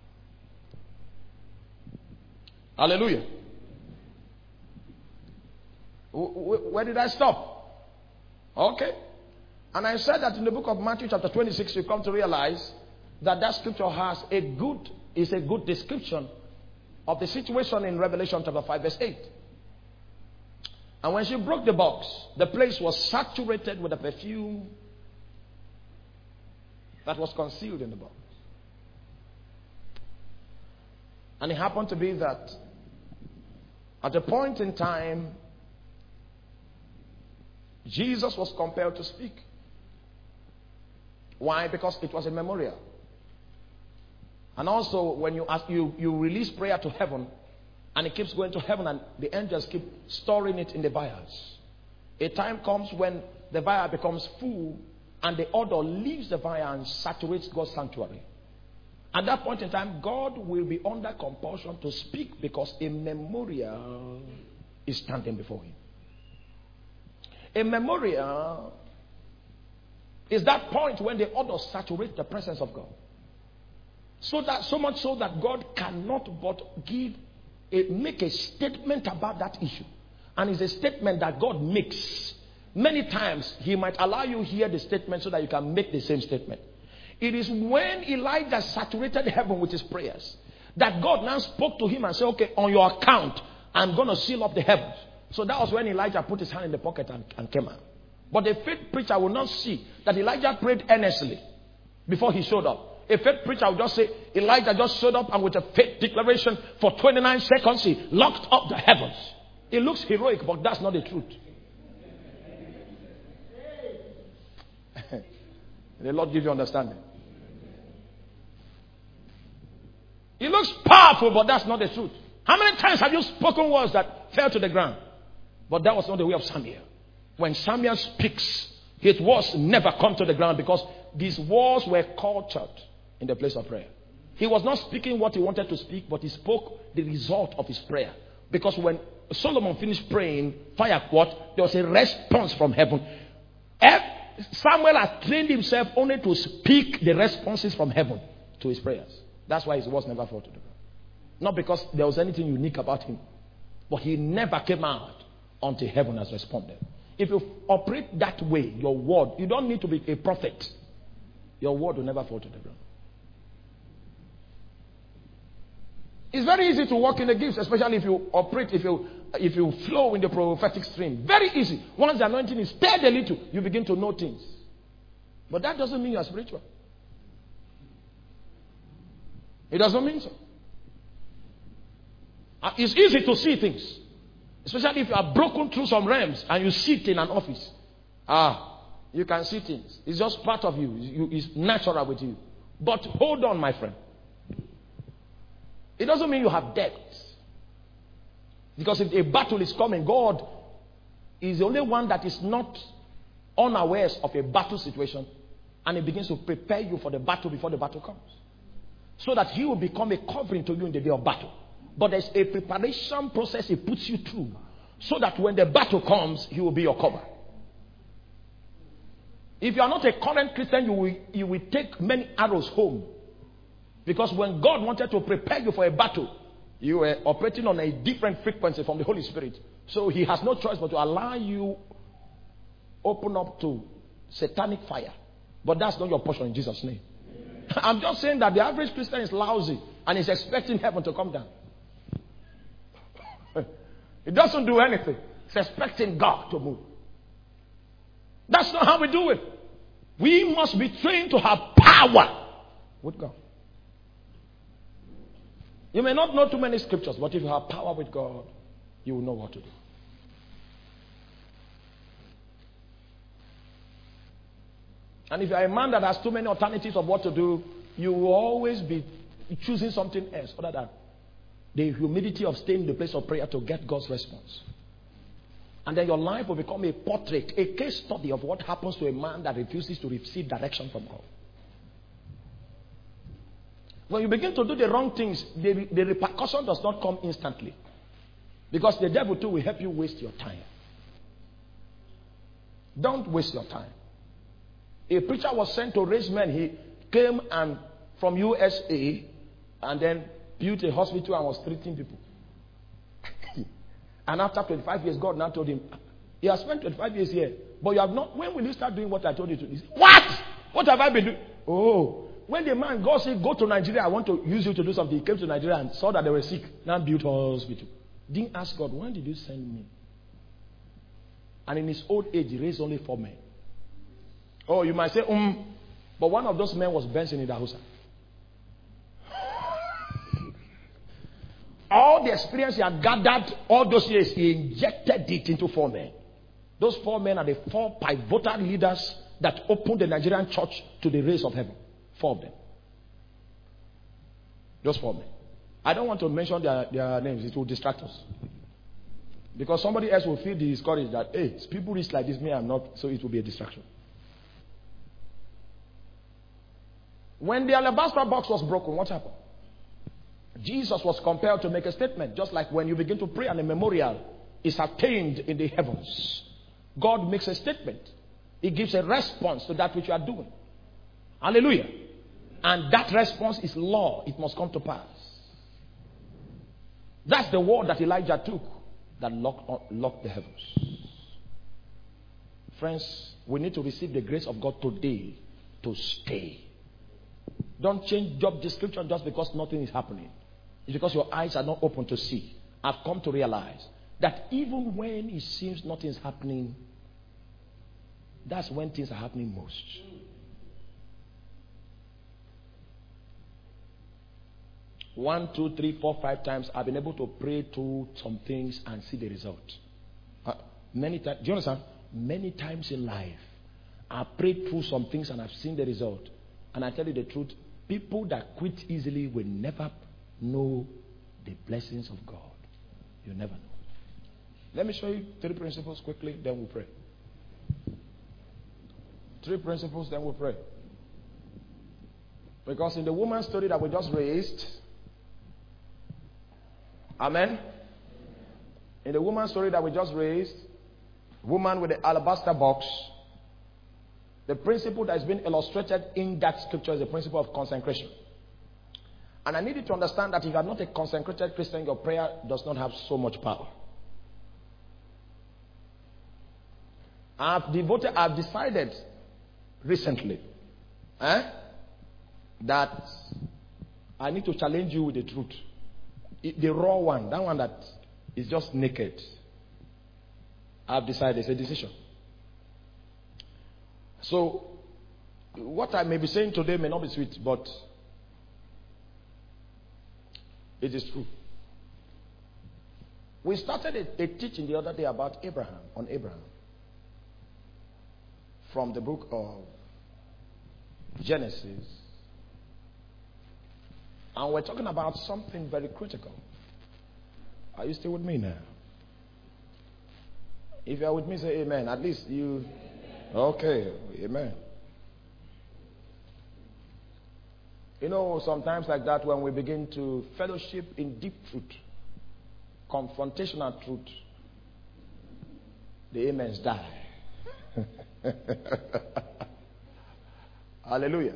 Hallelujah. Where did I stop? Okay. And I said that in the book of Matthew chapter twenty-six, you come to realize that that scripture has a good, is a good description of the situation in Revelation chapter five verse eight. And when she broke the box, the place was saturated with a perfume that was concealed in the box. And it happened to be that at a point in time, Jesus was compelled to speak. Why? Because it was a memorial. And also, when you ask, you, you release prayer to heaven, and it keeps going to heaven, and the angels keep storing it in the vials. A time comes when the vial becomes full, and the odor leaves the vial and saturates God's sanctuary. At that point in time, God will be under compulsion to speak because a memorial is standing before him. A memorial is that point when the odor saturates the presence of God. So that so much so that God cannot but give a, make a statement about that issue. And it's a statement that God makes. Many times he might allow you hear the statement so that you can make the same statement. It is when Elijah saturated heaven with his prayers that God now spoke to him and said, okay, on your account, I'm going to seal up the heavens. So that was when Elijah put his hand in the pocket and, and came out. But a faith preacher will not see that Elijah prayed earnestly before he showed up. A faith preacher will just say, Elijah just showed up and with a faith declaration for twenty-nine seconds, he locked up the heavens. It looks heroic, but that's not the truth. The Lord give you understanding. It looks powerful, but that's not the truth. How many times have you spoken words that fell to the ground? But that was not the way of Samuel. When Samuel speaks, his words never come to the ground because these words were cultured in the place of prayer. He was not speaking what he wanted to speak, but he spoke the result of his prayer. Because when Solomon finished praying, fire what? There was a response from heaven. Samuel had trained himself only to speak the responses from heaven to his prayers. That's why his words never fall to the ground. Not because there was anything unique about him, but he never came out until heaven has responded. If you operate that way, your word, you don't need to be a prophet. Your word will never fall to the ground. It's very easy to walk in the gifts, especially if you operate, if you if you flow in the prophetic stream. Very easy. Once the anointing is stirred a little, you begin to know things. But that doesn't mean you are spiritual. It doesn't mean so. It's easy to see things. Especially if you are broken through some realms and you sit in an office. Ah, you can see things. It's just part of you. you. It's natural with you. But hold on, my friend. It doesn't mean you have depth. Because if a battle is coming, God is the only one that is not unawares of a battle situation. And He begins to prepare you for the battle before the battle comes. So that He will become a covering to you in the day of battle. But there's a preparation process He puts you through. So that when the battle comes, He will be your cover. If you are not a current Christian, you will, you will take many arrows home. Because when God wanted to prepare you for a battle, you were operating on a different frequency from the Holy Spirit. So He has no choice but to allow you open up to satanic fire. But that's not your portion in Jesus' name. I'm just saying that the average Christian is lousy and is expecting heaven to come down. It doesn't do anything. It's expecting God to move. That's not how we do it. We must be trained to have power with God. You may not know too many scriptures, but if you have power with God, you will know what to do. And if you are a man that has too many alternatives of what to do, you will always be choosing something else other than the humility of staying in the place of prayer to get God's response. And then your life will become a portrait, a case study of what happens to a man that refuses to receive direction from God. When you begin to do the wrong things, the, the repercussion does not come instantly. Because the devil too will help you waste your time. Don't waste your time. A preacher was sent to raise men. He came and from U S A and then built a hospital and was treating people. And after twenty-five years, God now told him, "You have spent twenty-five years here, but you have not. When will you start doing what I told you to do?" He said, "What? What have I been doing?" Oh, when the man God said, "Go to Nigeria, I want to use you to do something," he came to Nigeria and saw that they were sick. Now built a hospital. Didn't ask God, "When did you send me?" And in his old age, he raised only four men. Oh, you might say, um, but one of those men was Benson in Dahusa. All the experience he had gathered all those years, he injected it into four men. Those four men are the four pivotal leaders that opened the Nigerian church to the rays of heaven. Four of them. Those four men. I don't want to mention their, their names. It will distract us. Because somebody else will feel discouraged that, hey, people rich like this, me, I'm not, so it will be a distraction. When the alabaster box was broken, what happened? Jesus was compelled to make a statement. Just like when you begin to pray and a memorial is attained in the heavens. God makes a statement. He gives a response to that which you are doing. Hallelujah. And that response is law. It must come to pass. That's the word that Elijah took that locked, locked the heavens. Friends, we need to receive the grace of God today to stay. Don't change job description just because nothing is happening. It's because your eyes are not open to see. I've come to realize that even when it seems nothing is happening, that's when things are happening most. One, two, three, four, five times I've been able to pray through some things and see the result. Uh, many times, do you understand? Many times in life, I've prayed through some things and I've seen the result. And I tell you the truth, people that quit easily will never know the blessings of God. You'll never know. Let me show you three principles quickly, then we'll pray. Three principles, then we'll pray. Because in the woman's story that we just raised, amen? In the woman's story that we just raised, woman with the alabaster box, the principle that has been illustrated in that scripture is the principle of consecration. And I need you to understand that if you are not a consecrated Christian, your prayer does not have so much power. I've devoted, I've decided recently eh, that I need to challenge you with the truth. It, the raw one, that one that is just naked. I've decided it's a decision. So, what I may be saying today may not be sweet, but it is true. We started a, a teaching the other day about Abraham, on Abraham, from the book of Genesis. And we're talking about something very critical. Are you still with me now? If you are with me, say amen. At least you... Okay, amen. You know, sometimes like that, when we begin to fellowship in deep truth, confrontational truth, the amens die. Hallelujah.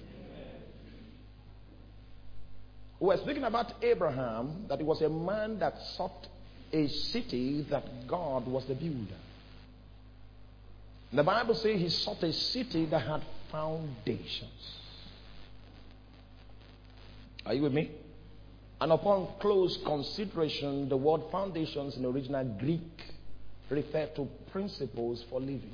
We're speaking about Abraham, that he was a man that sought a city that God was the builder. The Bible says he sought a city that had foundations. Are you with me? And upon close consideration, the word foundations in the original Greek refer to principles for living.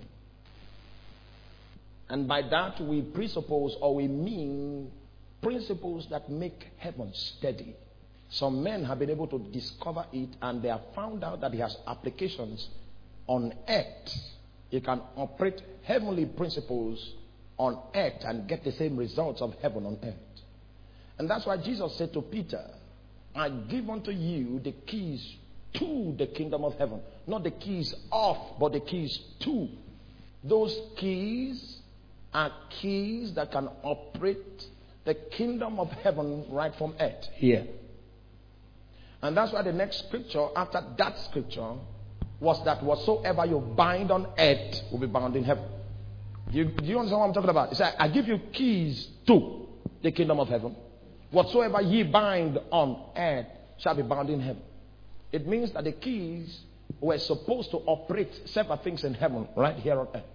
And by that we presuppose or we mean principles that make heaven steady. Some men have been able to discover it, and they have found out that it has applications on earth. You can operate heavenly principles on earth and get the same results of heaven on earth. And that's why Jesus said to Peter, I give unto you the keys to the kingdom of heaven. Not the keys of, but the keys to. Those keys are keys that can operate the kingdom of heaven right from earth here. And that's why the next scripture after that scripture was that whatsoever you bind on earth will be bound in heaven. Do you, do you understand what I'm talking about? It's like, I give you keys to the kingdom of heaven. Whatsoever ye bind on earth shall be bound in heaven. It means that the keys were supposed to operate several things in heaven right here on earth.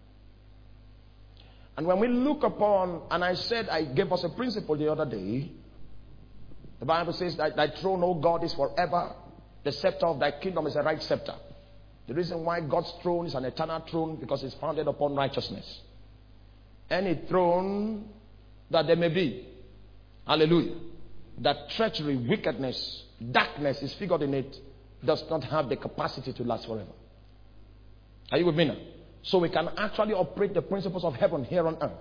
And when we look upon, and I said I gave us a principle the other day. The Bible says that thy throne, O God, is forever. The scepter of thy kingdom is a right scepter. The reason why God's throne is an eternal throne, because it's founded upon righteousness. Any throne that there may be, hallelujah, that treachery, wickedness, darkness is figured in it, does not have the capacity to last forever. Are you with me now? So we can actually operate the principles of heaven here on earth.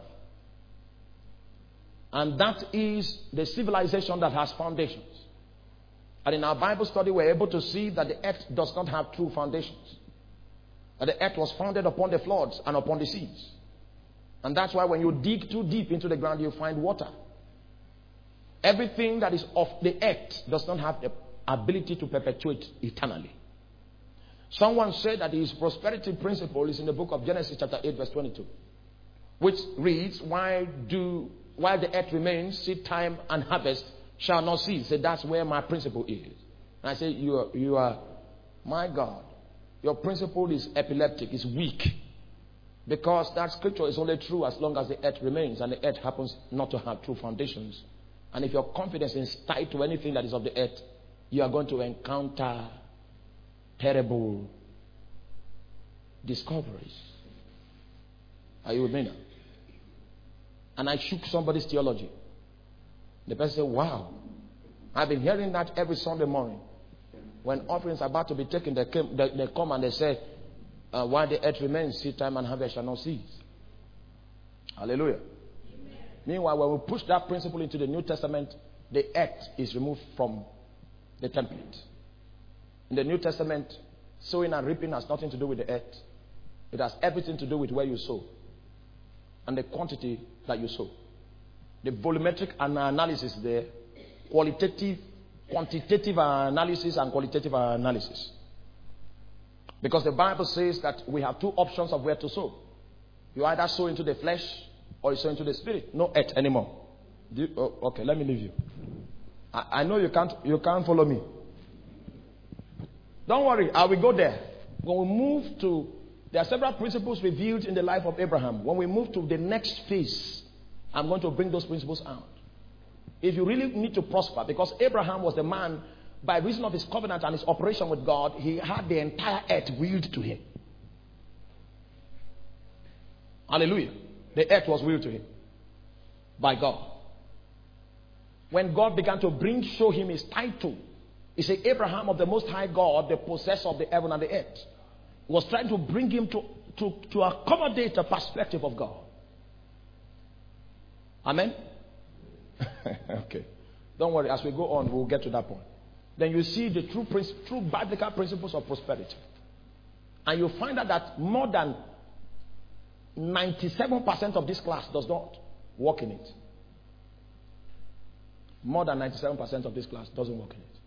And that is the civilization that has foundations. And in our Bible study, we're able to see that the earth does not have true foundations. That the earth was founded upon the floods and upon the seas. And that's why when you dig too deep into the ground, you find water. Everything that is of the earth does not have the ability to perpetuate eternally. Someone said that his prosperity principle is in the book of Genesis chapter eight verse twenty-two. Which reads, Why do while the earth remains, seed time and harvest shall not cease. So that's where my principle is. And I say, you are, you are, my God, your principle is epileptic, is weak. Because that scripture is only true as long as the earth remains, and the earth happens not to have true foundations. And if your confidence is tied to anything that is of the earth, you are going to encounter terrible discoveries. Are you with me now? And I shook somebody's theology. The person said, wow, I've been hearing that every Sunday morning. When offerings are about to be taken, they, came, they, they come and they say, uh, while the earth remains, seed time and harvest shall not cease. Hallelujah. Amen. Meanwhile, when we push that principle into the New Testament, the earth is removed from the template. In the New Testament, sowing and reaping has nothing to do with the earth. It has everything to do with where you sow and the quantity that you sow. The volumetric analysis there, qualitative, quantitative analysis and qualitative analysis. Because the Bible says that we have two options of where to sow. You either sow into the flesh or you sow into the spirit. No earth anymore. Do you, oh, okay, let me leave you. I, I know you can't you can't follow me. Don't worry, I will go there. When we move to There are several principles revealed in the life of Abraham. When we move to the next phase, I'm going to bring those principles out. If you really need to prosper, because Abraham was the man, by reason of his covenant and his operation with God, he had the entire earth willed to him. Hallelujah. The earth was willed to him by God. When God began to bring, show him his title, he said, Abraham of the Most High God, the possessor of the heaven and the earth, was trying to bring him to, to, to accommodate the perspective of God. Amen? Okay. Don't worry, as we go on, we'll get to that point. Then you see the true, true biblical principles of prosperity. And you'll find out that more than ninety-seven percent of this class does not work in it. More than ninety-seven percent of this class doesn't work in it.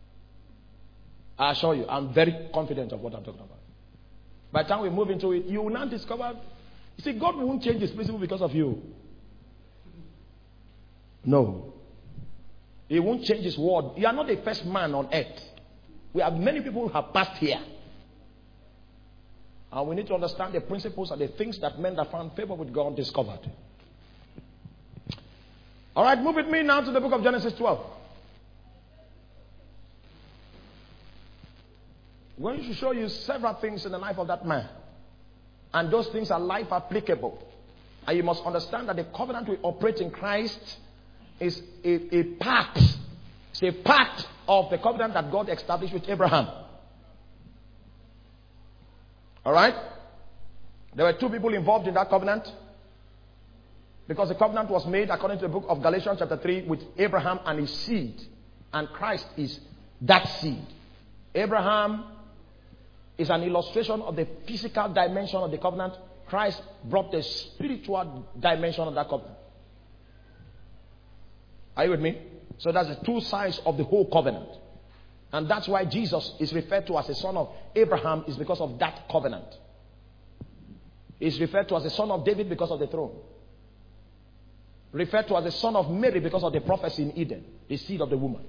I assure you, I'm very confident of what I'm talking about. By the time we move into it, you will now discover, you see, God won't change his principle because of you. No. He won't change his word. You are not the first man on earth. We have many people who have passed here. And we need to understand the principles and the things that men that found favor with God discovered. All right, move with me now to the book of Genesis twelve. We're going to show you several things in the life of that man. And those things are life applicable. And you must understand that the covenant we operate in Christ is a, a part. It's a part of the covenant that God established with Abraham. All right? There were two people involved in that covenant. Because the covenant was made according to the book of Galatians chapter three with Abraham and his seed. And Christ is that seed. Abraham is an illustration of the physical dimension of the covenant. Christ brought the spiritual dimension of that covenant. Are you with me? So that's the two sides of the whole covenant. And that's why Jesus is referred to as a son of Abraham, is because of that covenant. He's referred to as the son of David because of the throne. Referred to as the son of Mary because of the prophecy in Eden, the seed of the woman.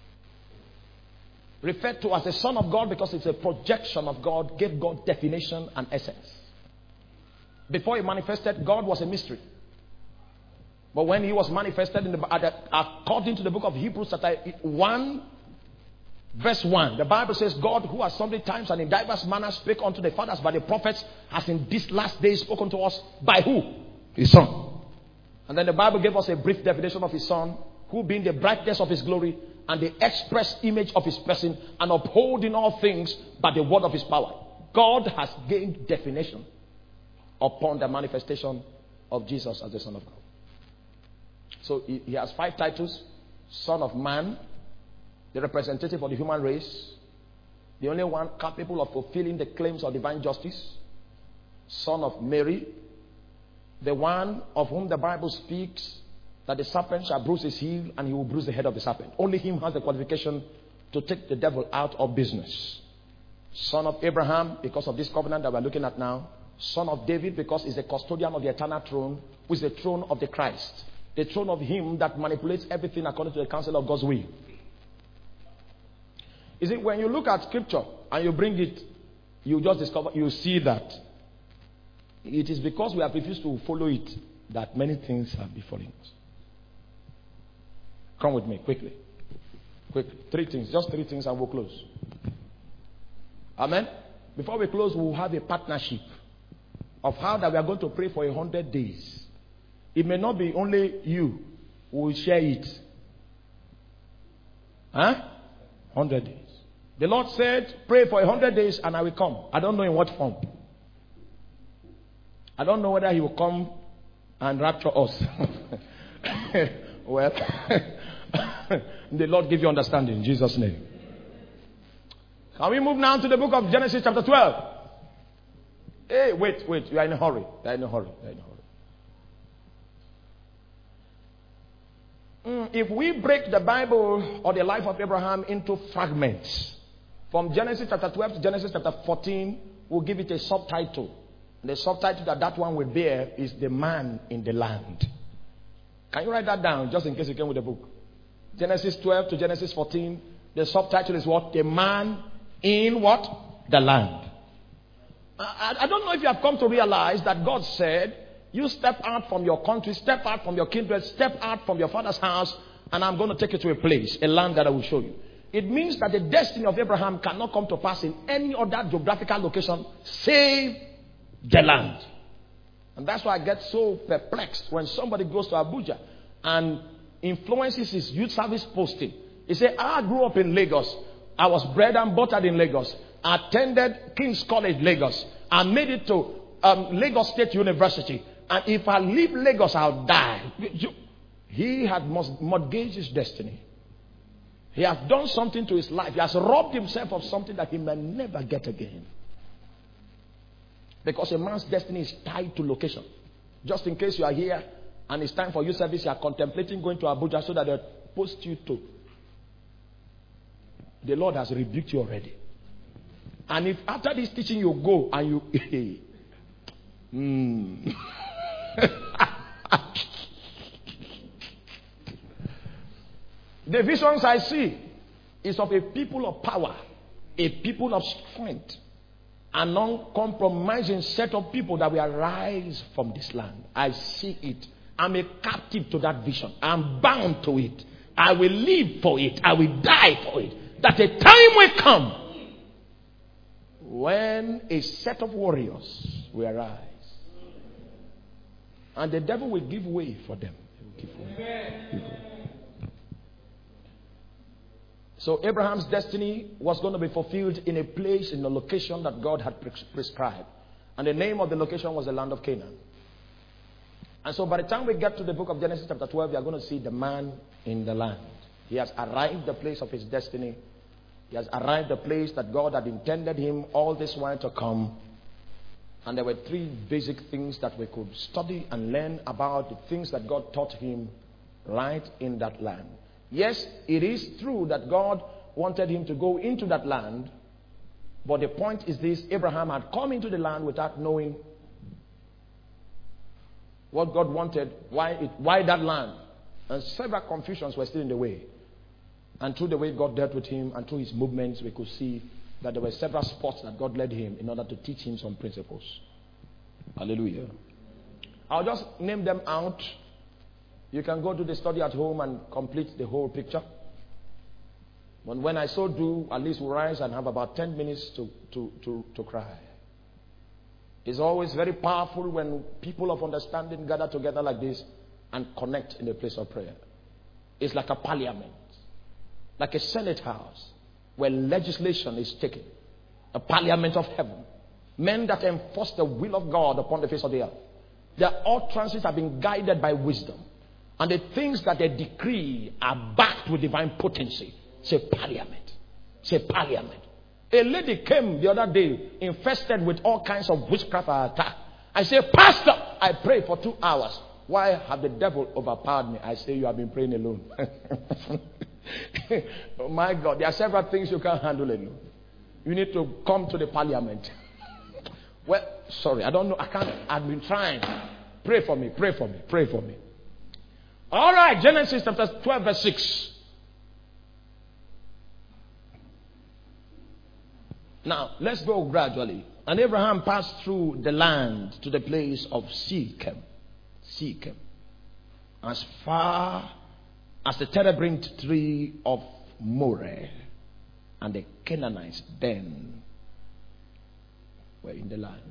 Referred to as the son of God because it's a projection of God, gave God definition and essence. Before he manifested, God was a mystery. But when he was manifested, in the, according to the book of Hebrews chapter one, verse one, the Bible says, God, who has sundry times and in diverse manners spake unto the fathers by the prophets, has in this last day spoken to us by who? His son. And then the Bible gave us a brief definition of his son, who being the brightness of his glory and the express image of his person, and upholding all things by the word of his power. God has gained definition upon the manifestation of Jesus as the Son of God. So he, he has five titles: Son of Man, the representative of the human race, the only one capable of fulfilling the claims of divine justice, Son of Mary, the one of whom the Bible speaks that the serpent shall bruise his heel and he will bruise the head of the serpent. Only him has the qualification to take the devil out of business. Son of Abraham, because of this covenant that we're looking at now. Son of David, because he's the custodian of the eternal throne, which is the throne of the Christ. The throne of him that manipulates everything according to the counsel of God's will. Is it when you look at scripture and you bring it, you just discover, you see that it is because we have refused to follow it that many things have befallen us. Come with me quickly. Quick. Three things. Just three things and we'll close. Amen. Before we close, we'll have a partnership of how that we are going to pray for a hundred days. It may not be only you who will share it. Huh? Hundred days. The Lord said, pray for a hundred days and I will come. I don't know in what form. I don't know whether he will come and rapture us. Well, the Lord give you understanding in Jesus' name. Can we move now to the book of Genesis chapter twelve? Hey, wait, wait. You are in a hurry. You are in a hurry. You are in a hurry. Mm, if we break the Bible or the life of Abraham into fragments, from Genesis chapter twelve to Genesis chapter fourteen, we'll give it a subtitle. The subtitle that that one will bear is The Man in the Land. Can you write that down just in case you came with the book? Genesis twelve to Genesis fourteen. The subtitle is what? The Man in what? The Land. I, I don't know if you have come to realize that God said, you step out from your country, step out from your kindred, step out from your father's house, and I'm going to take you to a place, a land that I will show you. It means that the destiny of Abraham cannot come to pass in any other geographical location save the land. And that's why I get so perplexed when somebody goes to Abuja and influences his youth service posting. He said, I grew up in Lagos. I was bred and buttered in Lagos. I attended King's College, Lagos. I made it to um, Lagos State University. And if I leave Lagos, I'll die. He had mortgaged his destiny. He has done something to his life. He has robbed himself of something that he may never get again. Because a man's destiny is tied to location. Just in case you are here and it's time for youth service, you are contemplating going to Abuja so that they'll post you to. The Lord has rebuked you already. And if after this teaching you go and you... mm. The visions I see is of a people of power, a people of strength, an uncompromising set of people that will arise from this land. I see it. I'm a captive to that vision. I'm bound to it. I will live for it. I will die for it. That a time will come when a set of warriors will arise. And the devil will give way for them. He will give way. Give way. So Abraham's destiny was going to be fulfilled in a place, in a location that God had pres- prescribed. And the name of the location was the land of Canaan. And so by the time we get to the book of Genesis chapter twelve, we are going to see the man in the land. He has arrived the place of his destiny. He has arrived the place that God had intended him all this while to come. And there were three basic things that we could study and learn about the things that God taught him right in that land. Yes, it is true that God wanted him to go into that land. But the point is this: Abraham had come into the land without knowing what God wanted, why it, why that land. And several confusions were still in the way. And through the way God dealt with him and through his movements, we could see that there were several spots that God led him in order to teach him some principles. Hallelujah. I'll just name them out. You can go to the study at home and complete the whole picture. But when I so do, at least we'll rise and have about ten minutes to, to, to, to cry. It's always very powerful when people of understanding gather together like this and connect in a place of prayer. It's like a parliament, like a Senate house where legislation is taken. A parliament of heaven. Men that enforce the will of God upon the face of the earth. Their utterances have been guided by wisdom. And the things that they decree are backed with divine potency. It's a parliament. It's a parliament. A lady came the other day infested with all kinds of witchcraft attack. I say, Pastor, I prayed for two hours. Why have the devil overpowered me? I say, you have been praying alone. Oh my God, there are several things you can't handle alone. You need to come to the parliament. Well, sorry, I don't know. I can't. I've been trying. Pray for me. Pray for me. Pray for me. All right, Genesis chapter twelve, verse six. Now, let's go gradually. And Abraham passed through the land to the place of Shechem. Shechem. As far as the terebinth tree of Moreh. And the Canaanites then were in the land.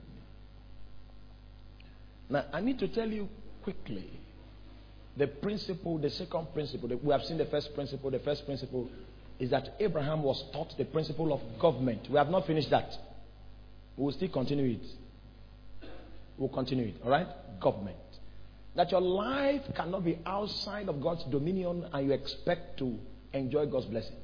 Now, I need to tell you quickly the principle, the second principle. We have seen the first principle. The first principle is that Abraham was taught the principle of government. We have not finished that. We will still continue it. We'll continue it. All right? Government. That your life cannot be outside of God's dominion and you expect to enjoy God's blessings.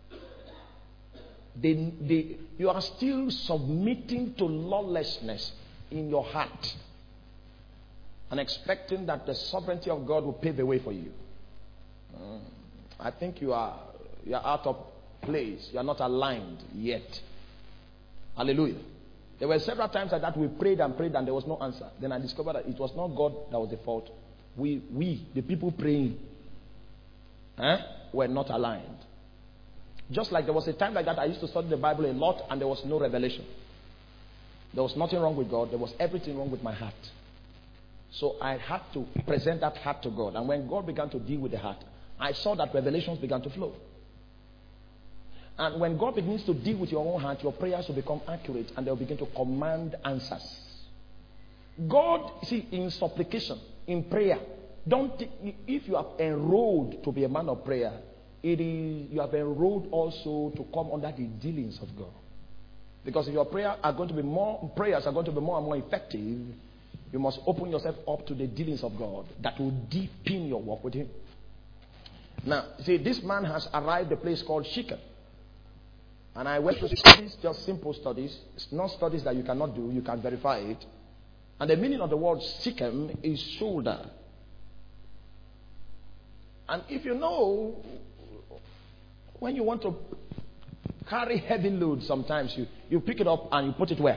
They, they, you are still submitting to lawlessness in your heart and expecting that the sovereignty of God will pave the way for you. Mm. I think you are you are out of place. You are not aligned yet. Hallelujah. There were several times like that we prayed and prayed and there was no answer. Then I discovered that it was not God that was the fault. We, we the people praying, eh, were not aligned. Just like there was a time like that I used to study the Bible a lot and there was no revelation. There was nothing wrong with God. There was everything wrong with my heart. So I had to present that heart to God. And when God began to deal with the heart, I saw that revelations began to flow. And when God begins to deal with your own heart, your prayers will become accurate and they'll begin to command answers. God, see, in supplication, in prayer, don't if you have enrolled to be a man of prayer, it is you have enrolled also to come under the dealings of God. Because if your prayer are going to be more prayers are going to be more and more effective, you must open yourself up to the dealings of God that will deepen your walk with Him. Now, see, this man has arrived at a place called Shechem. And I went to studies, just simple studies. It's not studies that you cannot do, you can verify it. And the meaning of the word Shechem is shoulder. And if you know, when you want to carry heavy load, sometimes you, you pick it up and you put it where?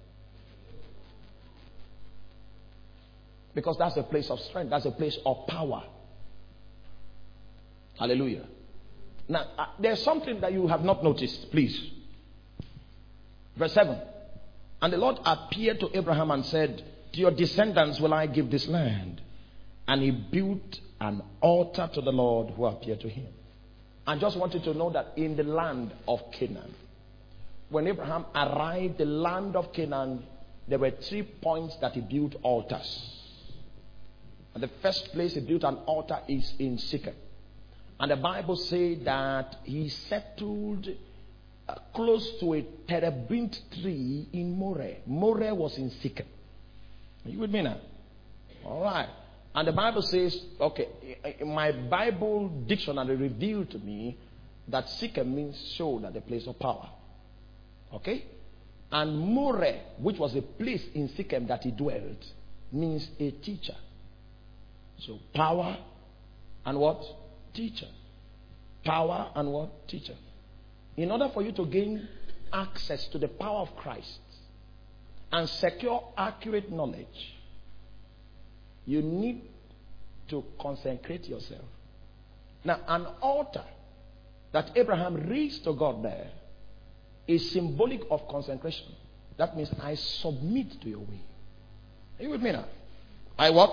Because that's a place of strength, that's a place of power. Hallelujah. Now, uh, there's something that you have not noticed, please. Verse seven. And the Lord appeared to Abraham and said, to your descendants will I give this land. And he built an altar to the Lord who appeared to him. I just wanted to know that in the land of Canaan, when Abraham arrived, the land of Canaan, there were three points that he built altars. And the first place he built an altar is in Shechem. And the Bible says that he settled uh, close to a terebinth tree in Moreh. Moreh was in Shechem. Are you with me now? All right. And the Bible says, okay, my Bible dictionary revealed to me that Shechem means shoulder, the place of power. Okay? And Moreh, which was a place in Shechem that he dwelt, means a teacher. So power and what? Teacher. Power and what? Teacher. In order for you to gain access to the power of Christ and secure accurate knowledge, you need to consecrate yourself. Now, an altar that Abraham raised to God there is symbolic of consecration. That means I submit to your will. Are you with me now? I what?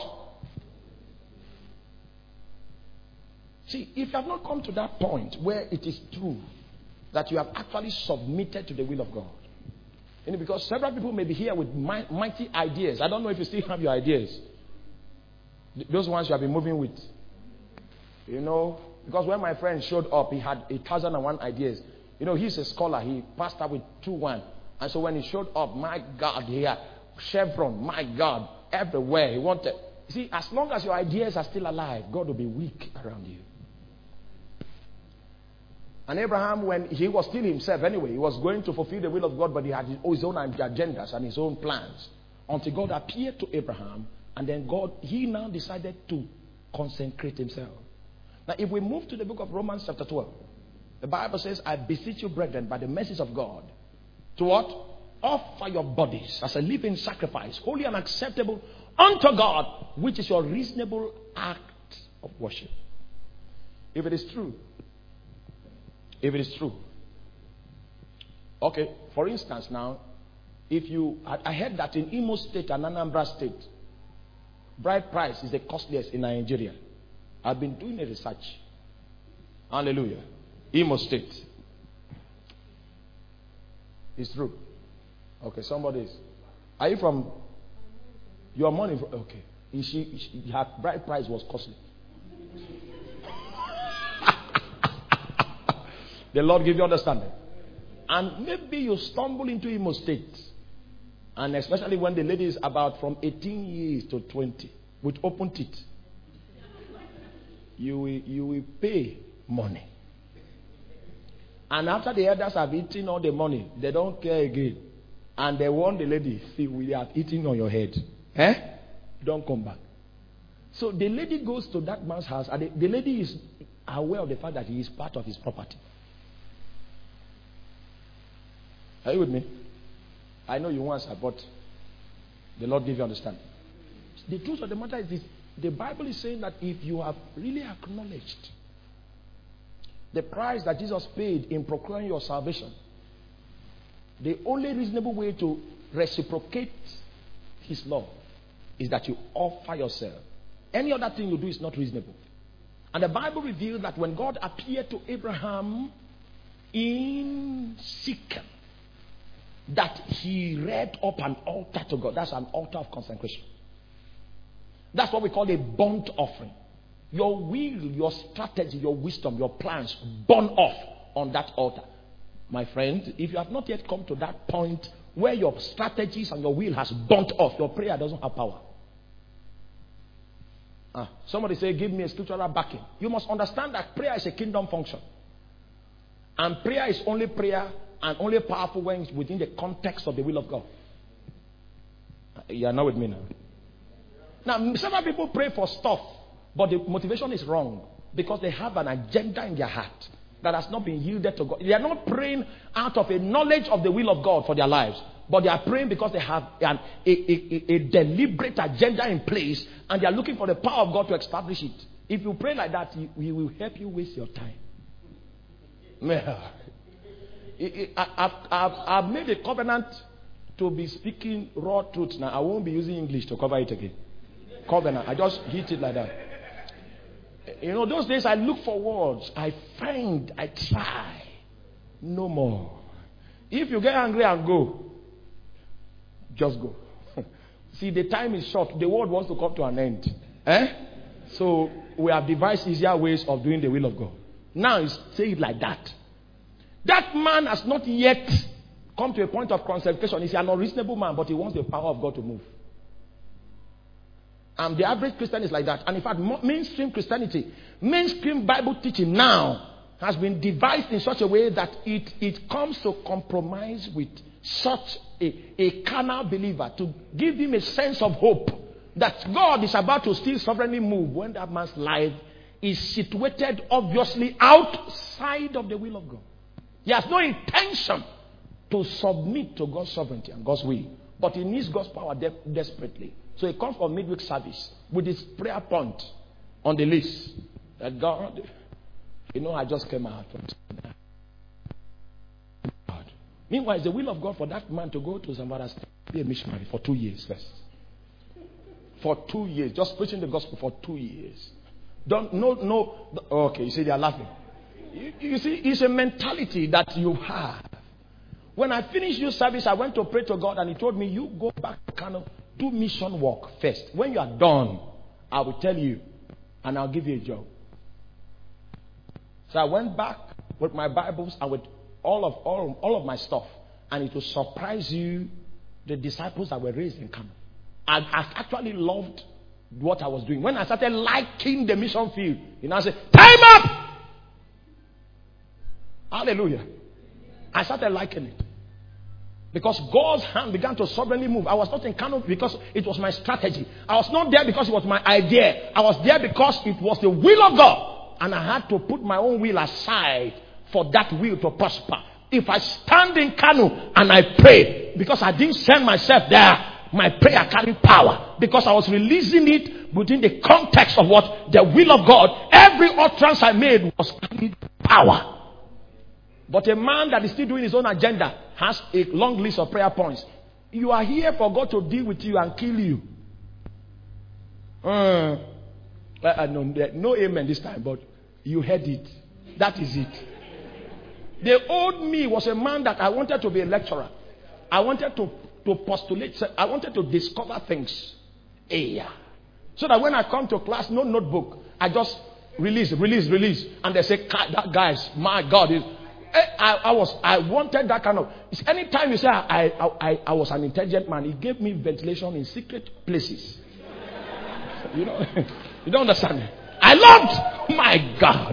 See, if you have not come to that point where it is true that you have actually submitted to the will of God, you know, because several people may be here with mighty ideas. I don't know if you still have your ideas. Those ones you have been moving with. You know, because when my friend showed up, he had a thousand and one ideas. You know, he's a scholar. He passed out with two one. And so when he showed up, my God, he had Chevron, my God, everywhere. He wanted. See, as long as your ideas are still alive, God will be weak around you. And Abraham, when he was still himself anyway, he was going to fulfill the will of God, but he had his own agendas and his own plans. Until God appeared to Abraham, and then God, he now decided to consecrate himself. Now, if we move to the book of Romans chapter twelve, the Bible says, I beseech you, brethren, by the mercies of God, to what? Offer your bodies as a living sacrifice, holy and acceptable unto God, which is your reasonable act of worship. If it is true, if it is true. Okay, for instance now, if you, I heard that in Imo State and Anambra State, bride price is the costliest in Nigeria. I've been doing a research. Hallelujah. Imo State. It's true. Okay, somebody is. Are you from? Your money? Okay. Is she, is she, her bride price was costly. The Lord give you understanding. And maybe you stumble into Imo State. And especially when the lady is about from eighteen years to twenty with open teeth. You will, you will pay money. And after the elders have eaten all the money, they don't care again. And they warn the lady, see, we have eaten on your head. Eh? Don't come back. So the lady goes to that man's house, and the, the lady is aware of the fact that he is part of his property. Are you with me? I know you once, but the Lord give you understanding. The truth of the matter is this. The Bible is saying that if you have really acknowledged the price that Jesus paid in procuring your salvation, the only reasonable way to reciprocate his love is that you offer yourself. Any other thing you do is not reasonable. And the Bible reveals that when God appeared to Abraham in Shechem, that he reared up an altar to God. That's an altar of consecration. That's what we call a burnt offering. Your will, your strategy, your wisdom, your plans burn off on that altar. My friend, if you have not yet come to that point where your strategies and your will has burnt off, your prayer doesn't have power. Ah, somebody say, give me a scriptural backing. You must understand that prayer is a kingdom function. And prayer is only prayer and only powerful when it's within the context of the will of God. You are not with me now. Now, several people pray for stuff, but the motivation is wrong because they have an agenda in their heart that has not been yielded to God. They are not praying out of a knowledge of the will of God for their lives, but they are praying because they have an, a, a, a deliberate agenda in place and they are looking for the power of God to establish it. If you pray like that, He will help you waste your time. I've, I've, I've made a covenant to be speaking raw truth. Now, I won't be using English to cover it again. Covenant. I just hit it like that. You know, those days I look for words. I find, I try. No more. If you get angry and go, just go. See, the time is short. The world wants to come to an end. Eh? So we have devised easier ways of doing the will of God. Now it's say it like that. That man has not yet come to a point of consecration. He's an unreasonable man, but he wants the power of God to move. And the average Christian is like that. And in fact, mainstream Christianity, mainstream Bible teaching now has been devised in such a way that it, it comes to compromise with such a, a carnal believer to give him a sense of hope that God is about to still sovereignly move when that man's life is situated obviously outside of the will of God. He has no intention to submit to God's sovereignty and God's will, but he needs God's power de- desperately. So he comes for midweek service with his prayer point on the list that God, you know, I just came out from God. Meanwhile, it's the will of God for that man to go to Zamfara State, be a missionary for two years first. For two years, just preaching the gospel for two years. Don't no no. Okay, you see, they are laughing. You, you see, it's a mentality that you have. When I finished your service, I went to pray to God, and He told me, "You go back to Kano, do mission work first. When you are done, I will tell you, and I'll give you a job." So I went back with my Bibles and with all of all, all of my stuff, and it will surprise you, the disciples that were raised in Kano. I, I actually loved what I was doing. When I started liking the mission field, you know, I said, "Time up!" Hallelujah. I started liking it. Because God's hand began to sovereignly move. I was not in Kano because it was my strategy. I was not there because it was my idea. I was there because it was the will of God. And I had to put my own will aside for that will to prosper. If I stand in Kano and I pray, because I didn't send myself there, my prayer carried power. Because I was releasing it within the context of what? The will of God. Every utterance I made was carried power. But a man that is still doing his own agenda has a long list of prayer points. You are here for God to deal with you and kill you. Uh, uh, no, no amen this time, but you heard it. That is it. The old me was a man that I wanted to be a lecturer. I wanted to, to postulate. I wanted to discover things. Yeah. So that when I come to class, no notebook. I just release, release, release. And they say, that guys, my God, is... I, I was. I wanted that kind of. Anytime you say I, I, I, I was an intelligent man, he gave me ventilation in secret places. You know, you don't understand me. I loved. My God,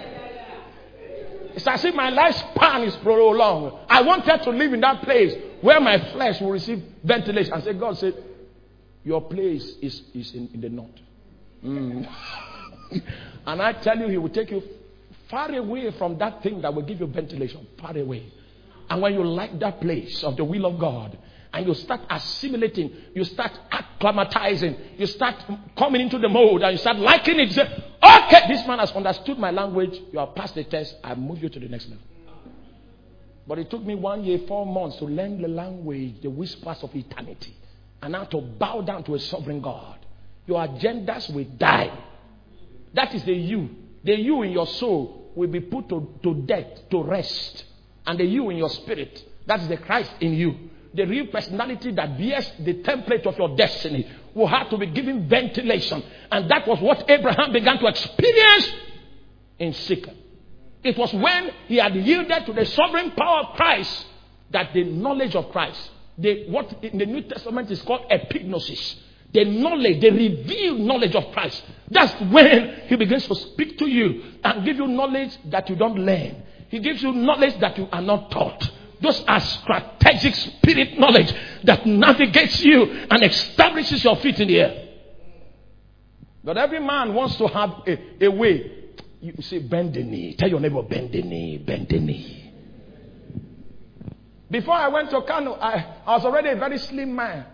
it's as if my lifespan is prolonged. I wanted to live in that place where my flesh will receive ventilation. And say, God said, your place is is in, in the north. Mm. And I tell you, He will take you far away from that thing that will give you ventilation. Far away. And when you like that place of the will of God, and you start assimilating, you start acclimatizing, you start coming into the mode, and you start liking it, you say, okay, this man has understood my language, you have passed the test, I move you to the next level. But it took me one year, four months to learn the language, the whispers of eternity. And now to bow down to a sovereign God. Your agendas will die. That is the you. The you in your soul will be put to, to death, to rest. And the you in your spirit, that is the Christ in you. The real personality that bears the template of your destiny will have to be given ventilation. And that was what Abraham began to experience in Shechem. It was when he had yielded to the sovereign power of Christ that the knowledge of Christ, the, what in the New Testament is called epignosis, the knowledge, the revealed knowledge of Christ. That's when he begins to speak to you and give you knowledge that you don't learn. He gives you knowledge that you are not taught. Those are strategic spirit knowledge that navigates you and establishes your feet in the air. But every man wants to have a, a way. You say, bend the knee. Tell your neighbor, bend the knee, bend the knee. Before I went to Kano, I, I was already a very slim man.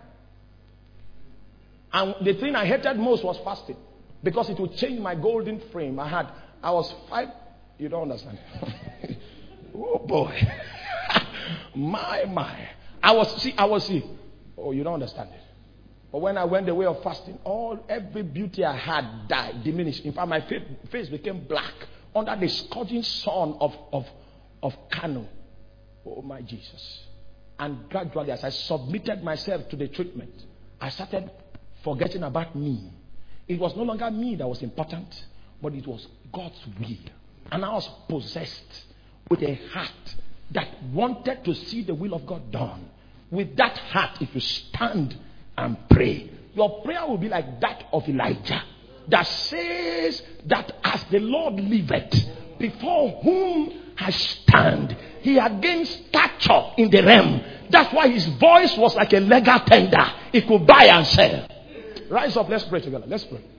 And the thing I hated most was fasting. Because it would change my golden frame. I had, I was five, you don't understand. Oh boy. my, my. I was, see, I was, see. Oh, you don't understand it. But when I went the way of fasting, all every beauty I had died, diminished. In fact, my face, face became black under the scorching sun of, of, of Kano. Oh, my Jesus. And gradually, as I submitted myself to the treatment, I started forgetting about me. It was no longer me that was important, but it was God's will. And I was possessed with a heart that wanted to see the will of God done. With that heart, if you stand and pray, your prayer will be like that of Elijah, that says that as the Lord liveth, before whom I stand, he had gained stature in the realm. That's why his voice was like a legal tender. He could buy and sell. Rise up, let's pray together. Let's pray.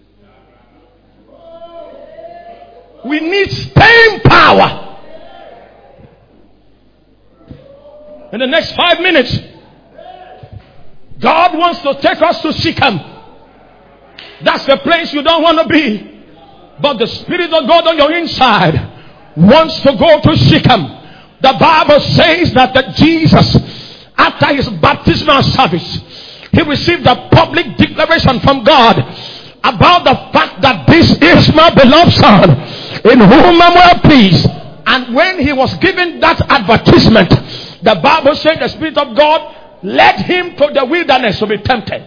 We need staying power. In the next five minutes, God wants to take us to Shechem. That's the place you don't want to be. But the Spirit of God on your inside wants to go to Shechem. The Bible says that the Jesus, after his baptismal service, he received a public declaration from God about the fact that this is my beloved Son, in whom I'm well pleased. And when he was given that advertisement, the Bible said the Spirit of God led him to the wilderness to be tempted.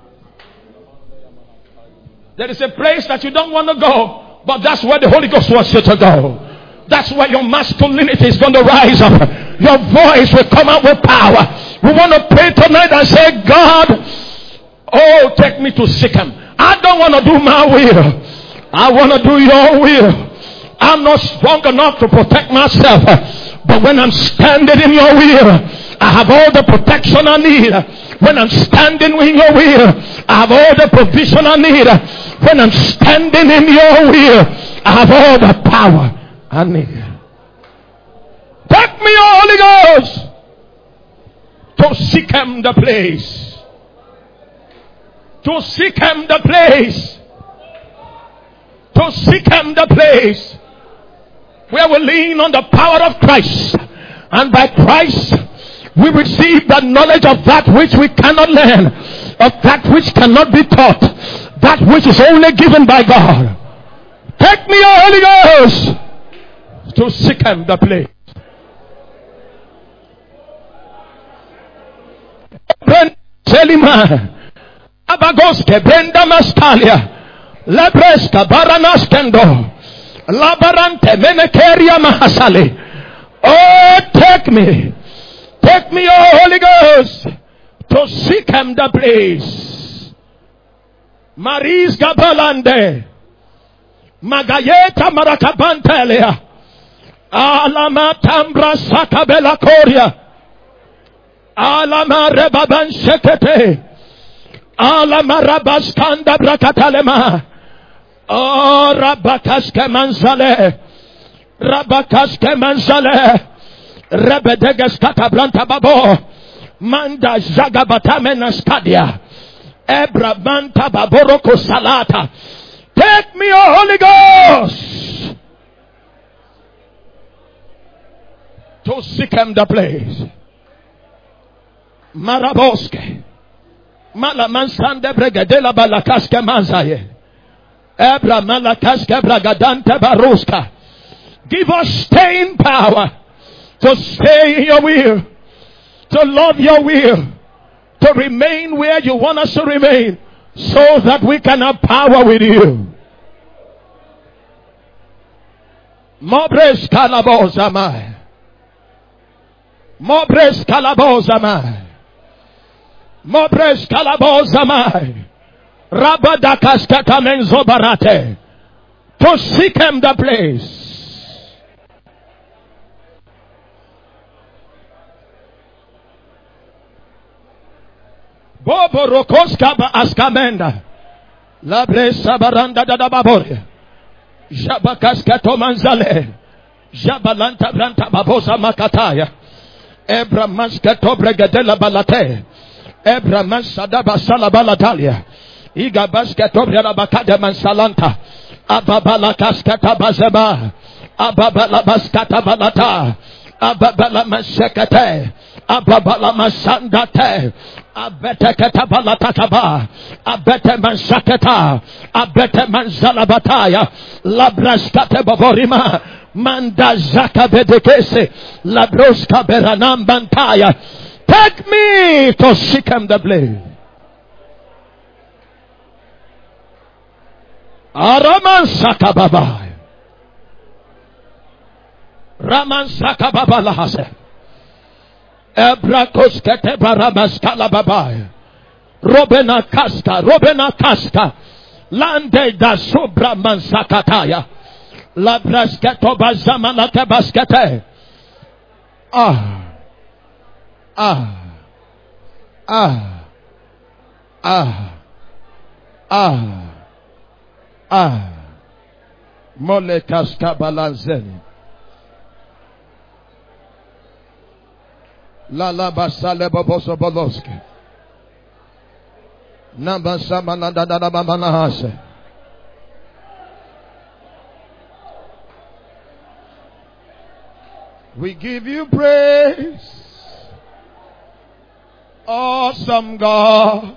There is a place that you don't want to go, but that's where the Holy Ghost wants you to go. That's where your masculinity is going to rise up. Your voice will come out with power. We want to pray tonight and say, God, oh, take me to Shechem. I don't want to do my will. I want to do your will. I'm not strong enough to protect myself. But when I'm standing in your will, I have all the protection I need. When I'm standing in your will, I have all the provision I need. When I'm standing in your will, I have all the power I need. Take me, Holy Ghost, to Shechem the place. To Shechem the place. To Shechem the place where we lean on the power of Christ. And by Christ, we receive the knowledge of that which we cannot learn, of that which cannot be taught, that which is only given by God. Take me, Holy Ghost, to Shechem the place. Selima Abagoske Brenda Mastalia Lebreska Baranaskendo Labarante Menekeria Mahasali. Oh, take me. Take me, oh Holy Ghost, to Shechem the place. Maris Gabalande Magayeta Marakabantelia Alama Tambra Sakabela Korea Alama Rebaban Shekete Alama Rabaskanda Brakatalema Oh Rabakaske Manzale Rabakaske Manzale Rebedeges Katabranta Babo Manda Zagabatamena Skadia Ebra Manta Baboroko Salata. Take me, O Holy Ghost, to seek him the place. Maraboske. Malamansande bregadela balakaske manzaye. Ebra malakaske bragadante baruska. Give us staying power to stay in your will, to love your will, to remain where you want us to remain, so that we can have power with you. Mobres kalabozamai. Mobres kalabozamai. Mobres kalabozamai. Rabadakas katamenzo barate. To seek him the place. Bobo rokoska ba askamenda. Labre sabaranda da da baboria. Jabakaska tomanzale. Jabalanta branta babosa makataya. Ebra maskato bregadela balate. Ebra mansada basala balatalia. Iga baskato brela bakade mansalanta. Ababala kaskata bazeba. Ababala baskata balata. Ababala masekate. Ababala masandate. Abete katabalata kaba. Abete mansaketa. Abete manzalabataya. Labraskate baborima. Manda zaka bedekese. Labroska beranam bantaya. Take me to seek him the blade. Araman sakababa. Raman sakababa lahase. Ebrakos kete baramas kalababai. Robena kasta, Robena kasta. Lande da sobra mansakataya. Labrasketo bazamana kebaskete. Ah. Ah. Ah. Ah. Ah. Ah. Mole kaska balanzeli. La la basale boboso boloske. Namba samana da da da bamana hase. We give you praise, awesome God.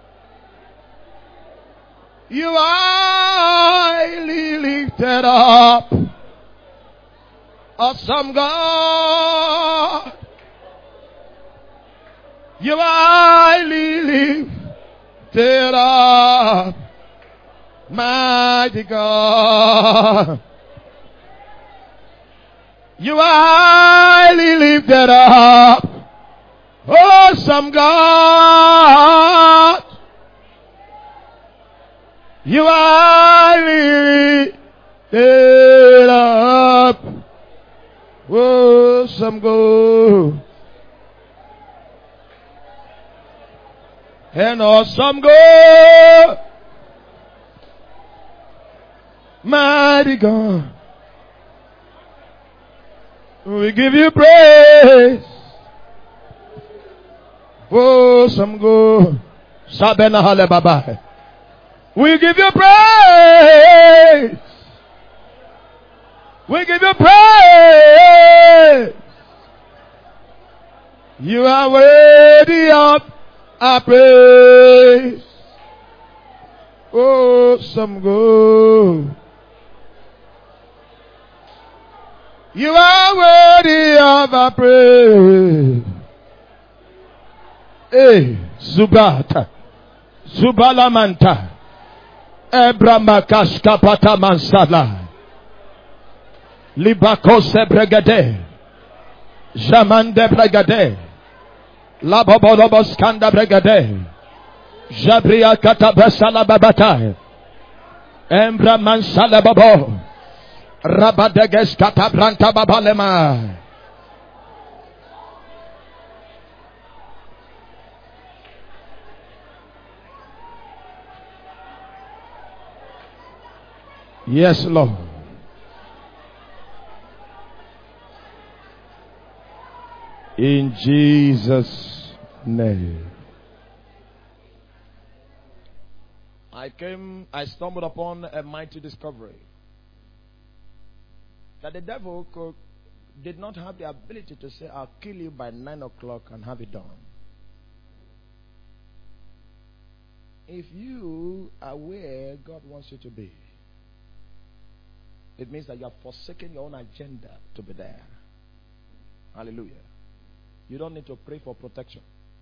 You are highly lifted up, awesome God. You are highly lifted up, mighty God. You are highly lifted up, awesome God. You are highly lifted up, awesome God. And awesome God, mighty God. We give you praise. Awesome God. Sabena hale baba. We give you praise. We give you praise. You are worthy of our praise. Awesome God. You are worthy of our praise. Hey, Zubata. Zubalamanta. Ebramakaska patamansala. Libakose bregade. Jamande bregade. Labobolobos kanda bregade. Jabria katabesala babata. Embra mansala babo. Rabadeges katabranta babalema. Yes, Lord. In Jesus' name. I came, I stumbled upon a mighty discovery. That the devil could did not have the ability to say, I'll kill you by nine o'clock and have it done. If you are where God wants you to be, it means that you have forsaken your own agenda to be there. Hallelujah. You don't need to pray for protection.